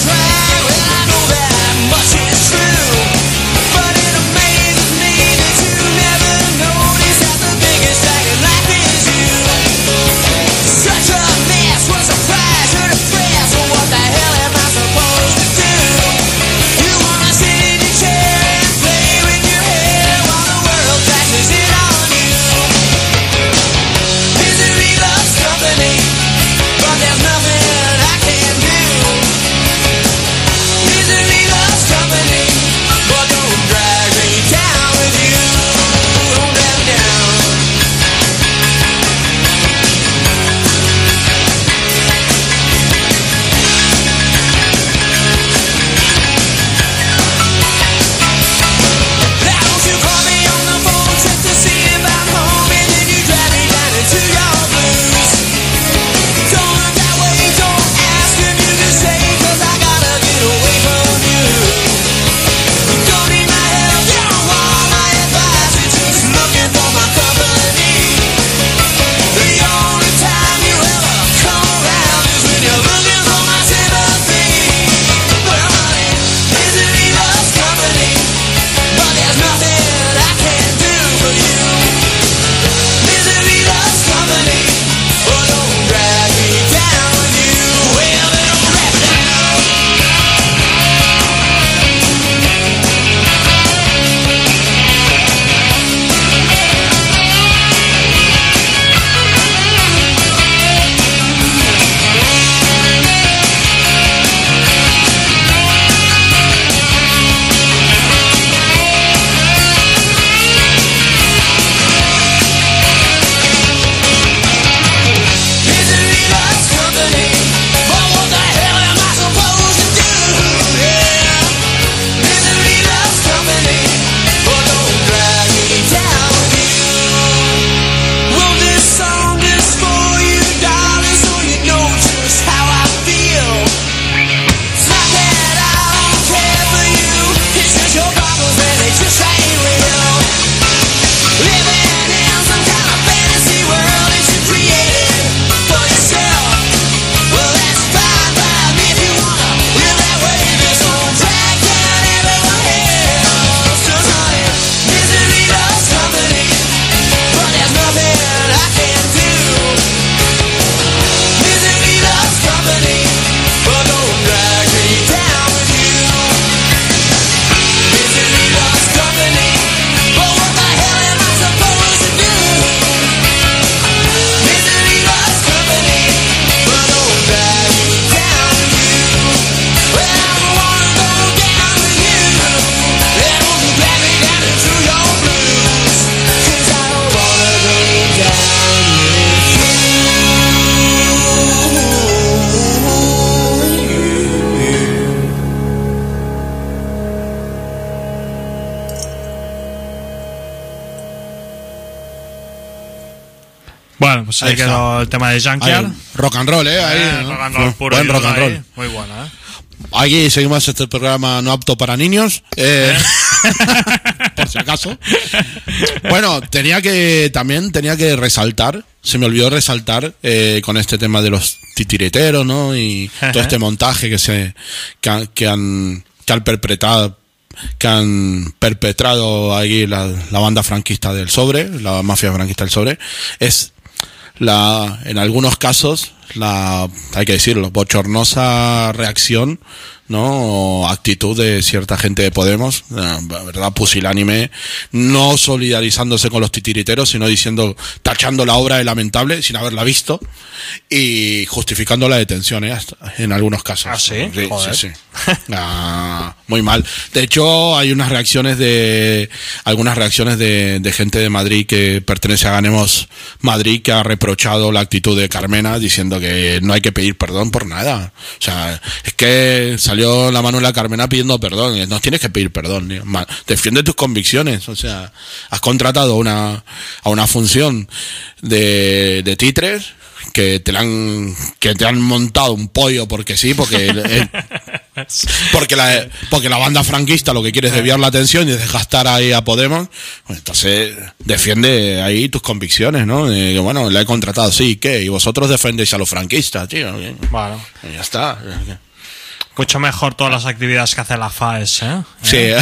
S9: Bueno, pues ahí, ahí quedó el tema de Junkyard.
S10: Ahí, rock and roll, ¿eh? Ahí,
S9: eh
S10: ¿no?
S9: Rock and roll puro.
S10: Buen rock and roll.
S9: Ahí. Muy bueno, ¿eh?
S10: Aquí seguimos este programa no apto para niños. Eh, por si acaso. Bueno, tenía que también tenía que resaltar, se me olvidó resaltar eh, con este tema de los titireteros, ¿no? Y todo este montaje que se que, que han que han perpetrado que han perpetrado ahí la, la banda franquista del Sobre, la mafia franquista del Sobre, es la en algunos casos la, hay que decirlo, bochornosa reacción, ¿no? O actitud de cierta gente de Podemos, la verdad, pusilánime, no solidarizándose con los titiriteros, sino diciendo, tachando la obra de lamentable sin haberla visto y justificando la detención, ¿eh? En algunos casos.
S9: ¿Ah, sí?
S10: Sí,
S9: Joder.
S10: sí, sí. Ah, muy mal. De hecho, hay unas reacciones de, algunas reacciones de, de gente de Madrid que pertenece a Ganemos Madrid que ha reprochado la actitud de Carmena diciendo que no hay que pedir perdón por nada. O sea, es que salió la Manuela Carmena pidiendo perdón. No tienes que pedir perdón. Defiende tus convicciones. O sea, has contratado una, a una función de, de títeres que te la han, que te han montado un pollo porque sí, porque eh, porque la porque la banda franquista lo que quiere es desviar la atención y desgastar ahí a Podemos. Pues entonces defiende ahí tus convicciones, ¿no? De que, bueno, la he contratado, sí, ¿qué? Y vosotros defendéis a los franquistas, tío.
S9: Bueno,
S10: y ya está.
S9: Mucho mejor todas las actividades que hace la FAES, ¿eh?
S10: Sí. ¿Eh?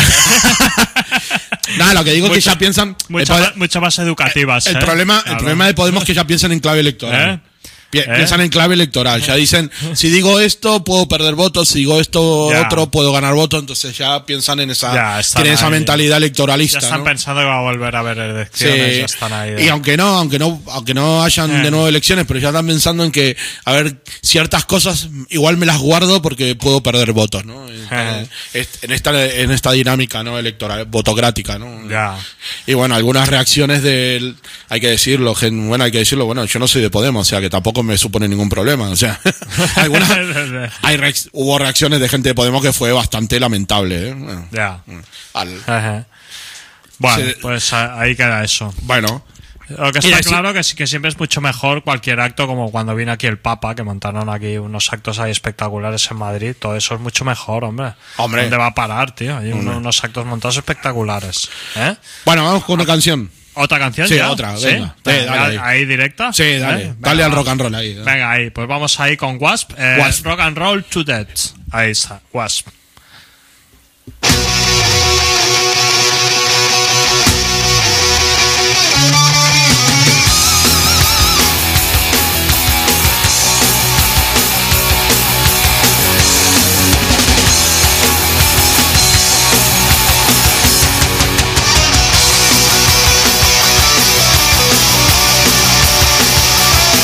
S10: Nada, lo que digo es que ya piensan
S9: mucho,
S10: el,
S9: mucho más educativas.
S10: El,
S9: ¿eh?
S10: problema,
S9: claro.
S10: el problema de Podemos es que ya piensan en clave electoral. ¿Eh? Pi ¿Eh? Piensan en clave electoral. Ya dicen, si digo esto puedo perder votos, si digo esto ya. otro puedo ganar votos, entonces ya piensan en esa, ya, tienen esa mentalidad electoralista.
S9: Ya están
S10: ¿no?
S9: pensando que va a volver a haber elecciones,
S10: sí.
S9: ya están ahí.
S10: ¿eh? Y aunque no, aunque no, aunque no hayan eh. de nuevo elecciones, pero ya están pensando en que, a ver, ciertas cosas igual me las guardo porque puedo perder votos, ¿no? Eh. En esta, en esta dinámica, ¿no? Electoral, votocrática, ¿no?
S9: Ya.
S10: Y bueno, algunas reacciones del, hay que decirlo, bueno, hay que decirlo, bueno, yo no soy de Podemos, o sea que tampoco me supone ningún problema, o sea, algunas, hay re, hubo reacciones de gente de Podemos que fue bastante lamentable, ¿eh? Bueno,
S9: ya.
S10: Al,
S9: Ajá. Bueno, sí. Pues ahí queda eso.
S10: Bueno.
S9: Lo que está Mira, claro sí. que sí que siempre es mucho mejor cualquier acto, como cuando vino aquí el Papa, que montaron aquí unos actos ahí espectaculares en Madrid. Todo eso es mucho mejor, hombre.
S10: Hombre.
S9: ¿Dónde va a parar, tío? Hay unos, unos actos montados espectaculares. ¿Eh?
S10: Bueno, vamos con una canción.
S9: ¿Otra canción?
S10: Sí,
S9: ya?
S10: otra,
S9: ¿Sí?
S10: venga. Dale, dale,
S9: ahí. ¿Ahí directa?
S10: Sí, dale.
S9: ¿Eh?
S10: Dale
S9: venga,
S10: al rock and roll ahí. Dale.
S9: Venga, ahí. Pues vamos ahí con Wasp. Eh, Wasp. Rock and Roll to Death. Ahí está, Wasp.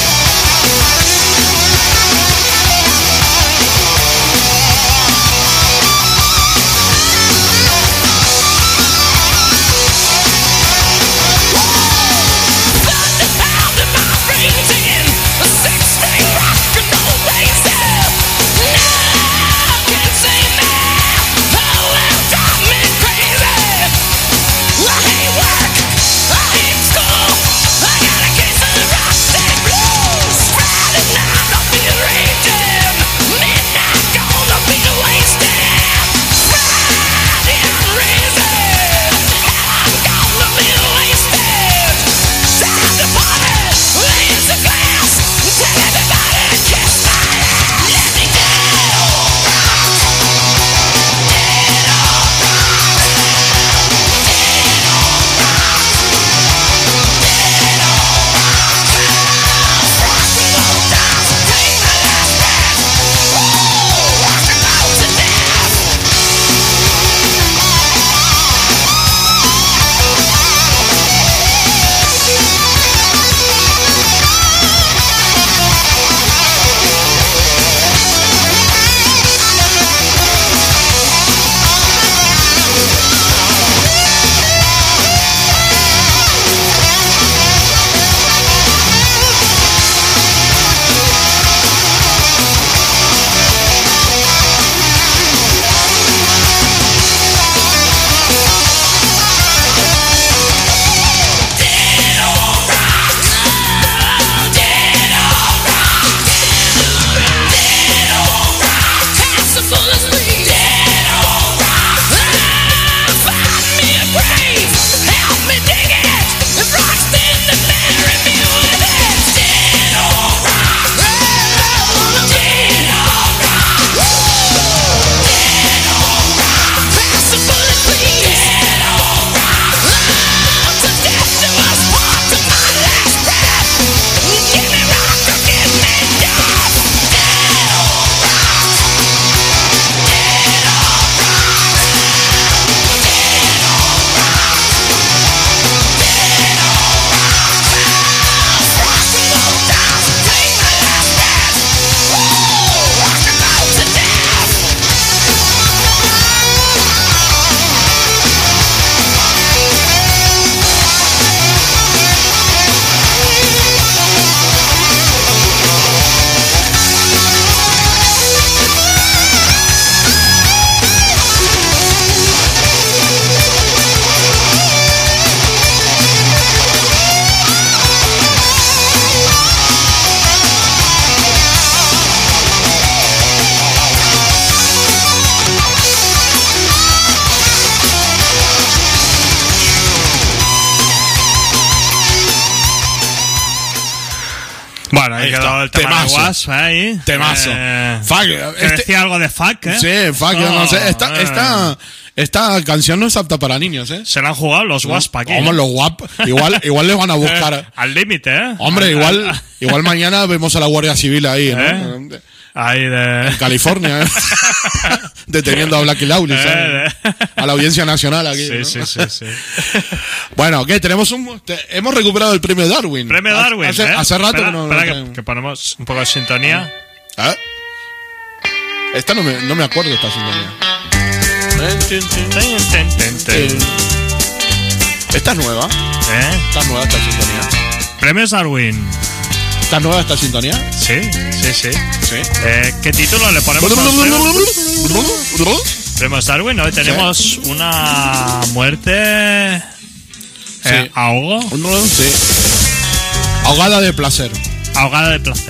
S5: We'll be right back.
S9: Bueno, ahí,
S10: Ahí
S9: quedó
S10: está.
S9: el tema
S10: Temazo.
S9: de Wasp, ¿eh? Ahí.
S10: Temazo.
S9: Eh,
S10: Fuck,
S9: que
S10: este-
S9: decía algo de fuck, ¿eh?
S10: Sí, fuck, yo no sé. Esta,
S9: eh.
S10: esta, esta canción no es apta para niños, ¿eh?
S9: Se la han jugado los Wasp aquí.
S10: Vamos,
S9: ¿eh?
S10: los guap. Igual, igual les van a buscar.
S9: Eh, al límite, ¿eh?
S10: Hombre,
S9: Al-
S10: igual,
S9: al-
S10: igual mañana vemos a la Guardia Civil ahí, ¿no?
S9: ¿Eh? Ahí de...
S10: En California, ¿eh? Deteniendo a Blackie Lawless, ¿sabes?
S9: Eh,
S10: A la Audiencia Nacional aquí.
S9: Sí,
S10: ¿no?
S9: sí, sí, sí.
S10: Bueno, ¿qué? Tenemos un. te- hemos recuperado el premio Darwin.
S9: Premio Darwin,
S10: Hace,
S9: ¿eh?
S10: hace rato
S9: Espera,
S10: que no.
S9: espera
S10: no
S9: que,
S10: traemos.
S9: que ponemos un poco de sintonía.
S10: ¿Eh? Esta no me, no me acuerdo de esta sintonía. Esta es nueva.
S9: ¿Eh?
S10: Esta es nueva esta sintonía.
S9: Premios Darwin.
S10: ¿Esta es nueva esta sintonía?
S9: Sí, sí, sí.
S10: Sí.
S9: Eh, ¿Qué título le ponemos a los premios? Premios Darwin? Hoy tenemos una muerte... Eh,
S10: Sí.
S9: ¿Ahogo?
S10: Sí. Ahogada de placer.
S9: Ahogada de placer.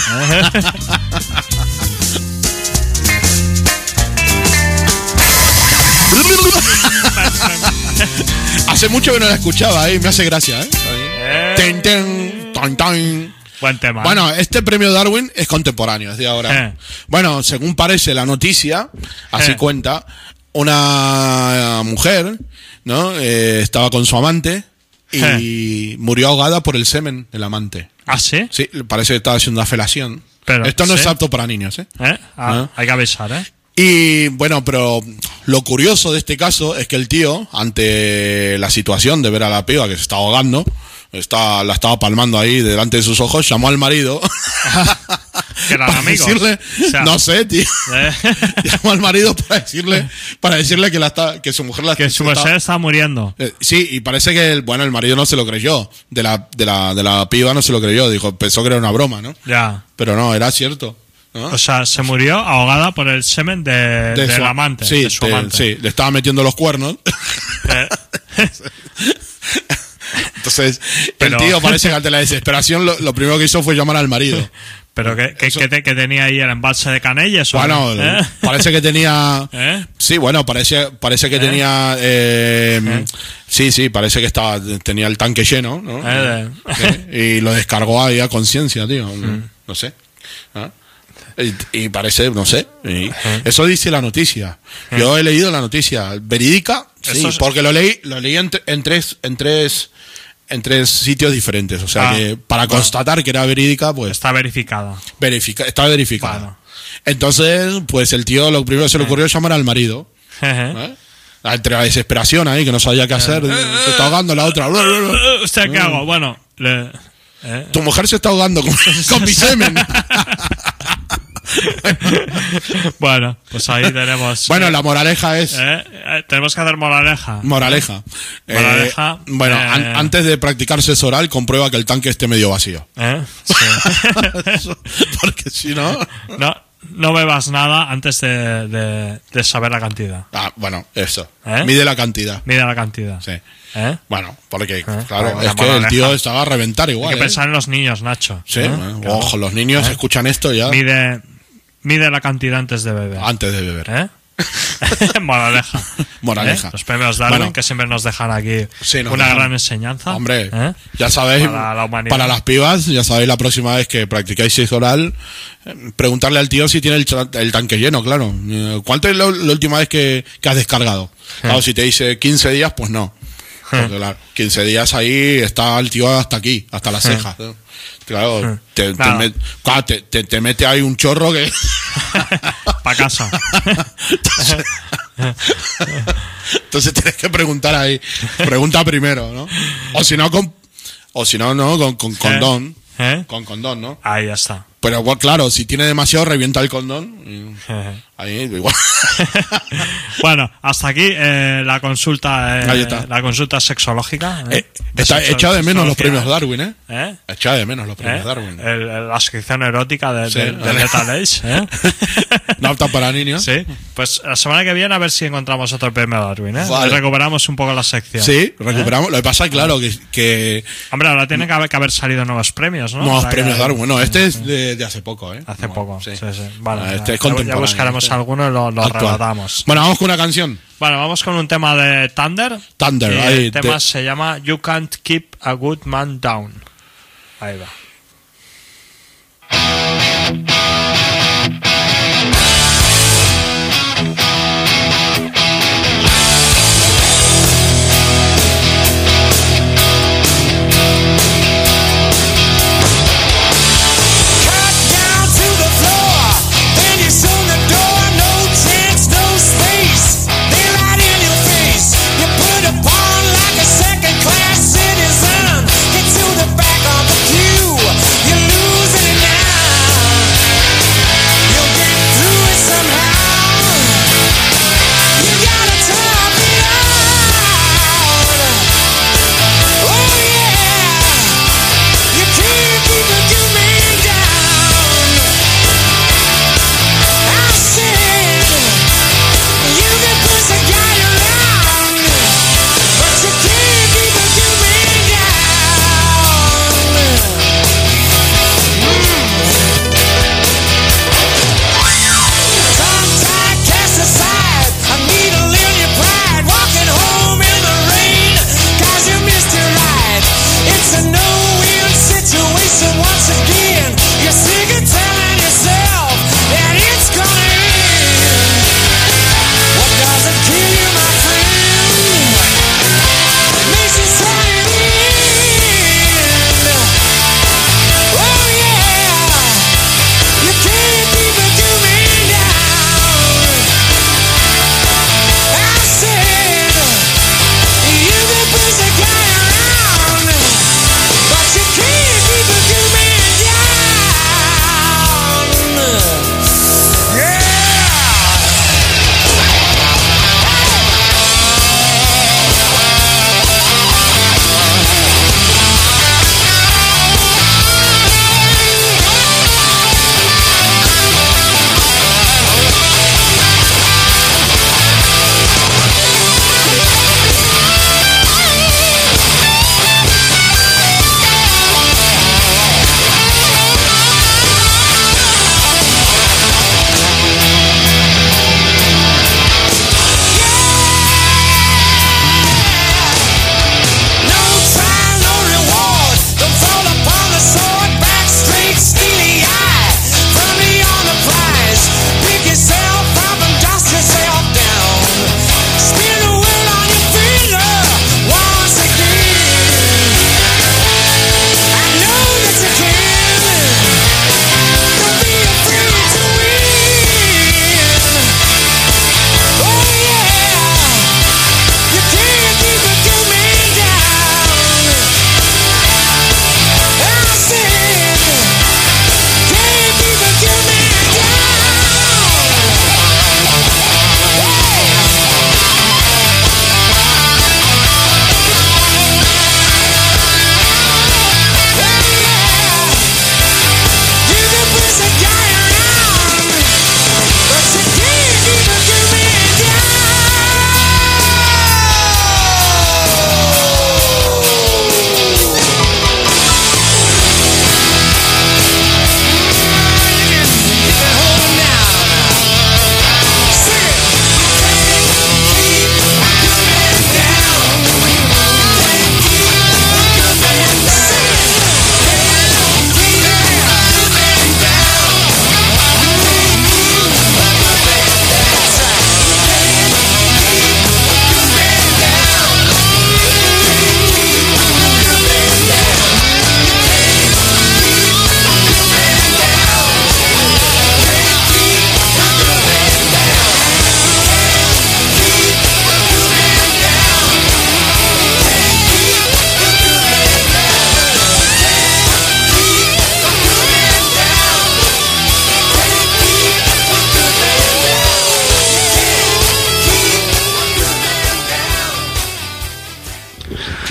S10: Hace mucho que no la escuchaba, ¿eh? Me hace gracia, ¿eh?
S9: Eh,
S10: Ten, ten, tan, tan.
S9: Buen tema.
S10: Bueno, este premio Darwin es contemporáneo, es de ahora.
S9: Eh.
S10: Bueno, según parece la noticia, así
S9: Eh.
S10: cuenta, una mujer, ¿no? Eh, estaba con su amante y murió ahogada por el semen del amante.
S9: ¿Ah, sí?
S10: Sí, parece que estaba haciendo una felación.
S9: Pero,
S10: Esto no
S9: ¿sí?
S10: es apto para niños, ¿eh?
S9: ¿Eh? Ah,
S10: ¿No?
S9: Hay que avisar, ¿eh?
S10: Y bueno, pero lo curioso de este caso es que el tío, ante la situación de ver a la piba que se está ahogando, está, la estaba palmando ahí delante de sus ojos, llamó al marido.
S9: Que eran
S10: para
S9: amigos.
S10: decirle,
S9: O sea,
S10: no sé, tío.
S9: ¿eh?
S10: Llamó al marido para decirle, para decirle que la está, que su mujer la
S9: Que su
S10: está-
S9: mujer está muriendo.
S10: Eh, sí, y parece que el, bueno, el marido no se lo creyó. De la, de la, de la piba no se lo creyó. Dijo, pensó que era una broma, ¿no?
S9: Ya.
S10: Pero no, era cierto. ¿no?
S9: O sea, se murió ahogada por el semen de,
S10: De
S9: del
S10: su-
S9: amante.
S10: Sí,
S9: de su
S10: de-
S9: amante.
S10: sí, le estaba metiendo los cuernos.
S9: Eh,
S10: Entonces,
S9: Pero-
S10: el tío parece que ante la desesperación lo, lo primero que hizo fue llamar al marido.
S9: Pero que, que,
S10: Eso-
S9: que, te- que tenía ahí el embalse de Canelles. ¿o
S10: Bueno,
S9: no? ¿Eh?
S10: parece que tenía...
S9: ¿Eh?
S10: Sí, bueno, parece, parece que
S9: ¿Eh?
S10: tenía... eh,
S9: ¿Eh?
S10: Sí, sí, parece que estaba tenía el tanque lleno, ¿no?
S9: Eh,
S10: Sí, y lo descargó ahí a conciencia, tío.
S9: Mm.
S10: No sé. ¿Ah? Y, y parece, no sé. y eso dice la noticia. Yo he leído la noticia. ¿Verídica? Sí,
S9: Esto es-
S10: porque lo leí, lo leí en, tre- en tres... En tres en tres sitios diferentes, o sea
S9: Ah,
S10: que para
S9: bueno.
S10: constatar que era verídica, pues
S9: Está verificada.
S10: verifica, está verificada.
S9: Bueno.
S10: Entonces, pues el tío lo primero que se le ocurrió es llamar al marido. ¿eh? Entre la desesperación ahí, que no sabía qué hacer, se está ahogando la otra.
S9: O sea, ¿qué hago? Bueno, le- ¿eh?
S10: Tu mujer se está ahogando con, con mi semen.
S9: Bueno, pues ahí tenemos.
S10: Bueno,
S9: eh,
S10: la moraleja es...
S9: eh, eh, tenemos que hacer moraleja.
S10: Moraleja. Eh,
S9: Moraleja,
S10: bueno,
S9: eh,
S10: an- antes de practicar sexo oral, comprueba que el tanque esté medio vacío.
S9: ¿Eh? Sí.
S10: Porque si no...
S9: No, no bebas nada antes de, de, de saber la cantidad.
S10: Ah, bueno, eso.
S9: ¿Eh?
S10: Mide la cantidad.
S9: Mide la cantidad.
S10: Sí.
S9: ¿Eh?
S10: Bueno, porque, claro,
S9: Bueno,
S10: es
S9: una
S10: que el
S9: moraleja.
S10: tío estaba a reventar igual.
S9: Hay que
S10: ¿eh?
S9: pensar en los niños, Nacho.
S10: Sí,
S9: ¿eh?
S10: bueno,
S9: Claro.
S10: ojo, los niños
S9: ¿Eh?
S10: escuchan esto ya
S9: Mide, mide la cantidad antes de beber.
S10: antes de beber.
S9: ¿Eh? Moraleja.
S10: Moraleja.
S9: ¿Eh? Los premios Darwin,
S10: Bueno.
S9: que siempre nos dejan aquí
S10: Sí, nos
S9: una
S10: dejan.
S9: gran enseñanza.
S10: Hombre,
S9: ¿Eh?
S10: ya sabéis,
S9: Para la humanidad.
S10: para las pibas, ya sabéis la próxima vez que practicáis sexo oral, eh, preguntarle al tío si tiene el, tra- el tanque lleno, claro. Eh, ¿Cuánto es la, la última vez que, que has descargado? Claro, si te dice quince días, pues no. Porque, claro, quince días ahí está el tío hasta aquí, hasta las cejas. ¿no? Claro, te, te,
S9: Claro.
S10: met- claro, te, te- te mete ahí un chorro que...
S9: Para casa.
S10: entonces, entonces tienes que preguntar ahí. Pregunta primero, ¿no? O si no, con, o si no, no, con, con condón.
S9: ¿Eh?
S10: Con condón, ¿no?
S9: Ahí ya está.
S10: Pero bueno, claro, si tiene demasiado, revienta el condón. y ahí, igual.
S9: Bueno, hasta aquí eh, la consulta eh,
S10: Ahí está.
S9: la consulta sexológica. ¿eh?
S10: Eh, está
S9: Sexo-
S10: echado de menos los
S9: sexología.
S10: premios Darwin, ¿eh?
S9: ¿Eh?
S10: Echado de menos los premios
S9: ¿Eh?
S10: Darwin.
S9: El- el- la sección erótica de,
S10: Sí,
S9: de-
S10: de-
S9: del Metal Age, ¿eh?
S10: No apta para niños.
S9: Sí, pues la semana que viene a ver si encontramos otro premio Darwin, ¿eh?
S10: Vale.
S9: Recuperamos un poco la sección.
S10: Sí, recuperamos. Lo que pasa es, claro, que, que
S9: Hombre, ahora tiene que haber, que haber salido nuevos premios, ¿no?
S10: nuevos
S9: Para que-
S10: premios Darwin. Bueno, este es de, de hace poco, ¿eh?
S9: Hace
S10: Bueno,
S9: poco, sí, sí. Vale,
S10: Ah,
S9: ya-
S10: este es
S9: ya,
S10: contemporáneo.
S9: ya buscaremos
S10: este.
S9: alguno y lo, lo
S10: Actual.
S9: relatamos.
S10: Bueno, vamos con una canción.
S9: Bueno, vamos con un tema de Thunder.
S10: Thunder,
S9: Y
S10: ahí,
S9: el tema
S10: de-
S9: se llama You Can't Keep a Good Man Down. Ahí va.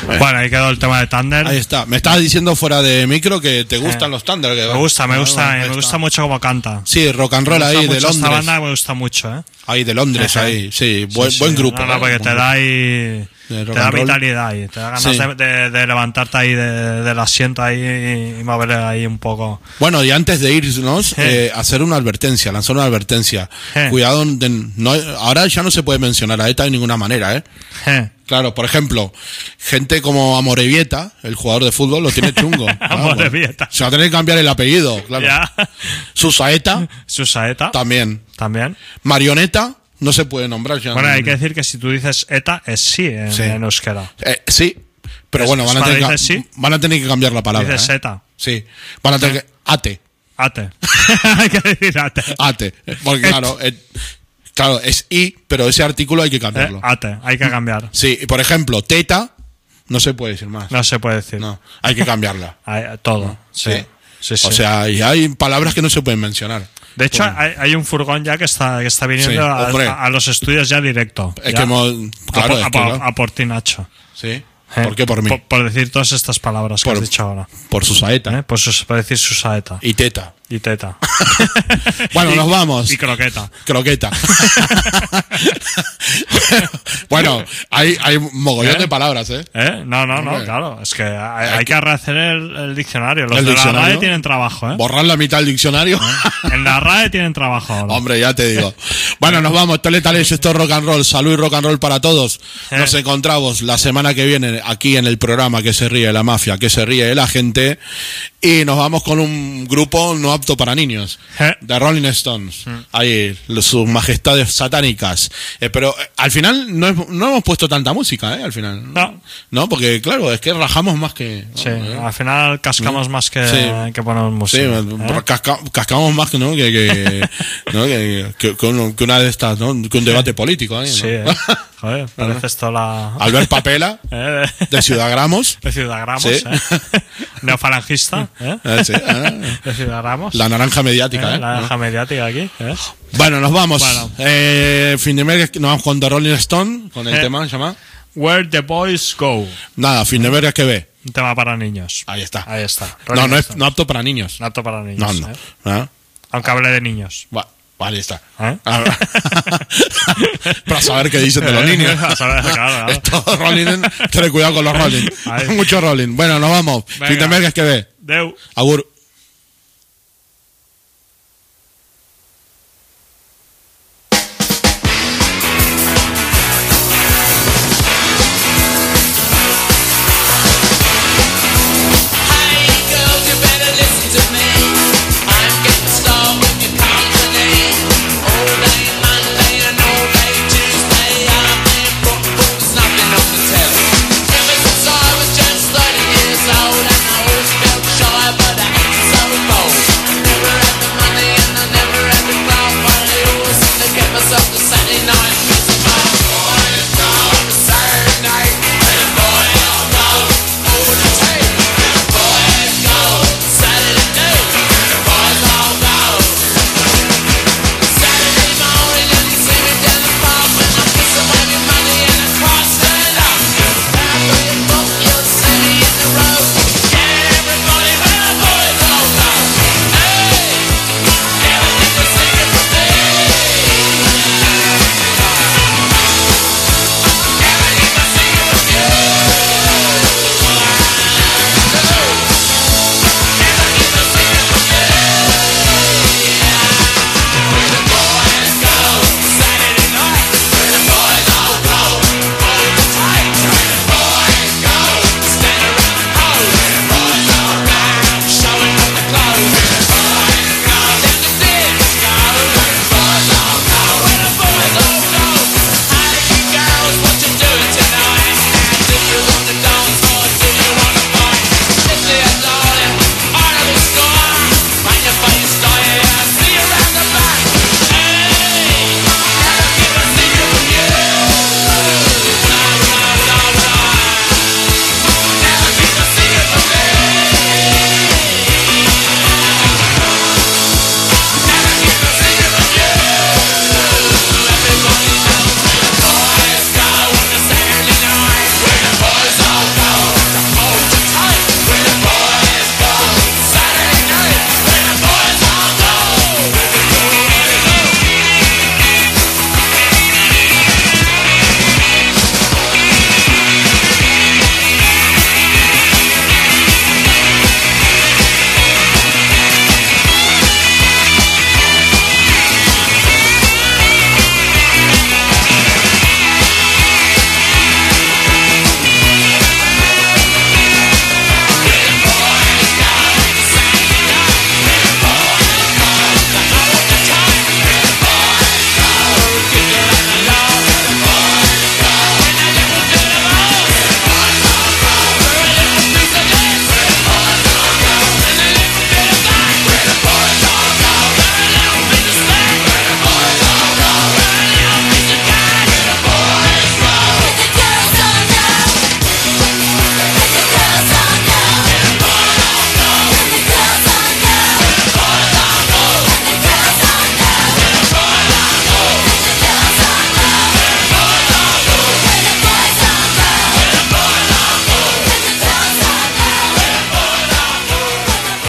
S9: Bueno, ahí quedó el tema de Thunder.
S10: Ahí está. Me estabas diciendo fuera de micro que te gustan eh. los Thunder. Que,
S9: me gusta, me gusta, me gusta mucho cómo canta.
S10: Sí, rock and roll ahí de Londres.
S9: Esta banda me gusta mucho, ¿eh?
S10: Ahí de Londres, Ajá. ahí, sí, buen, sí, sí. buen grupo.
S9: No, no, porque te da ahí, te da vitalidad ahí, te da ganas sí. de, de, de levantarte ahí de, del asiento ahí y, y mover ahí un poco.
S10: Bueno, y antes de irnos, eh, hacer una advertencia, lanzar una advertencia. Eh. Cuidado, de, no, ahora ya no se puede mencionar a ETA de ninguna manera, ¿eh? eh. Claro, por ejemplo, gente como Amorebieta, el jugador de fútbol, lo tiene chungo.
S9: Amorebieta.
S10: Se va a tener que cambiar el apellido, claro.
S9: Ya.
S10: Susaeta.
S9: Susaeta.
S10: También.
S9: También.
S10: Marioneta, no se puede nombrar ya.
S9: Bueno,
S10: no,
S9: hay que decir que si tú dices ETA, es sí en, sí. en euskera.
S10: Eh, sí, pero es, bueno, van a, tener que,
S9: sí?
S10: van a tener que cambiar la palabra.
S9: Dices
S10: ¿eh?
S9: ETA.
S10: Sí, van a tener que... Ate.
S9: Ate. Hay que decir ate.
S10: Ate. Porque claro... Eh, Claro, es I, pero ese artículo hay que cambiarlo.
S9: Eh, ate, hay que cambiar.
S10: Sí, y por ejemplo, teta, no se puede decir más.
S9: No se puede decir.
S10: No, hay que cambiarla.
S9: hay, todo, ¿no? sí. Sí. Sí, sí.
S10: O sea, y hay palabras que no se pueden mencionar.
S9: De hecho, hay, hay un furgón ya que está, que está viniendo sí, a, a, a los estudios ya directo.
S10: Es
S9: ya.
S10: que hemos, claro,
S9: a,
S10: es
S9: a,
S10: que,
S9: a,
S10: claro.
S9: a por ti, Nacho.
S10: Sí. ¿Por qué por mí?
S9: Por, por decir todas estas palabras
S10: por,
S9: que has dicho ahora.
S10: Por su saeta.
S9: ¿Eh? Por, su, por decir su saeta.
S10: Y teta.
S9: Y teta.
S10: Bueno,
S9: y,
S10: nos vamos.
S9: Y croqueta.
S10: Croqueta. Bueno, hay, hay mogollón ¿Eh? de palabras, ¿eh?
S9: ¿Eh? No, no, no, claro. Es que hay, hay que rehacer el, el diccionario. Los
S10: ¿El
S9: de
S10: diccionario?
S9: la RAE tienen trabajo, ¿eh?
S10: Borrar la mitad del diccionario.
S9: ¿Eh? En la RAE tienen trabajo ahora.
S10: Hombre, ya te digo. Bueno, nos vamos. Esto es esto es rock and roll. Salud y rock and roll para todos. ¿Eh? Nos encontramos la semana que viene aquí en el programa Que se ríe la mafia, que se ríe la gente. Y nos vamos con un grupo no apto para niños.
S9: ¿Eh?
S10: The Rolling Stones. ¿Eh? Ahí, sus majestades satánicas. Eh, pero eh, al final no, es, no hemos puesto tanta música, ¿eh? Al final.
S9: No.
S10: No, porque claro, es que rajamos más que...
S9: Sí,
S10: ¿eh?
S9: al final cascamos ¿Eh? más que, sí. que ponemos música.
S10: Sí, ¿eh? casca, cascamos más que, ¿no? que, que, ¿no? que, que, que, un, que una de estas, ¿no? Que un debate político, ¿eh?
S9: Sí,
S10: ¿no?
S9: ¿eh? Joder, parece esto la...
S10: Albert Papela,
S9: ¿Eh?
S10: de Ciudadagramos.
S9: De Ciudadagramos, sí. ¿eh? Neofalangista, ¿eh?
S10: Eh, sí, ¿eh?
S9: De Ciudadagramos.
S10: La naranja mediática, ¿eh?
S9: ¿Eh? La naranja ¿no? mediática aquí, ¿eh?
S10: Bueno, nos vamos.
S9: Bueno.
S10: Eh, fin de mes, nos vamos con The Rolling Stone, con el eh. tema, ¿se llama?
S9: Where the Boys Go.
S10: Nada, fin de mes que ve.
S9: Un tema para niños.
S10: Ahí está.
S9: Ahí está.
S10: Rolling no, no es no apto para niños.
S9: No apto para niños.
S10: No, no.
S9: ¿eh?
S10: ¿Ah?
S9: Aunque hable de niños.
S10: Va. Vale, está.
S9: ¿Eh?
S10: Para saber qué dicen de los niños.
S9: Para saber, claro, claro.
S10: Esto, Rolling, ten cuidado con los Rolling. Mucho Rolling. Bueno, nos vamos. Fin de mes que ve.
S9: Deu.
S10: Agur.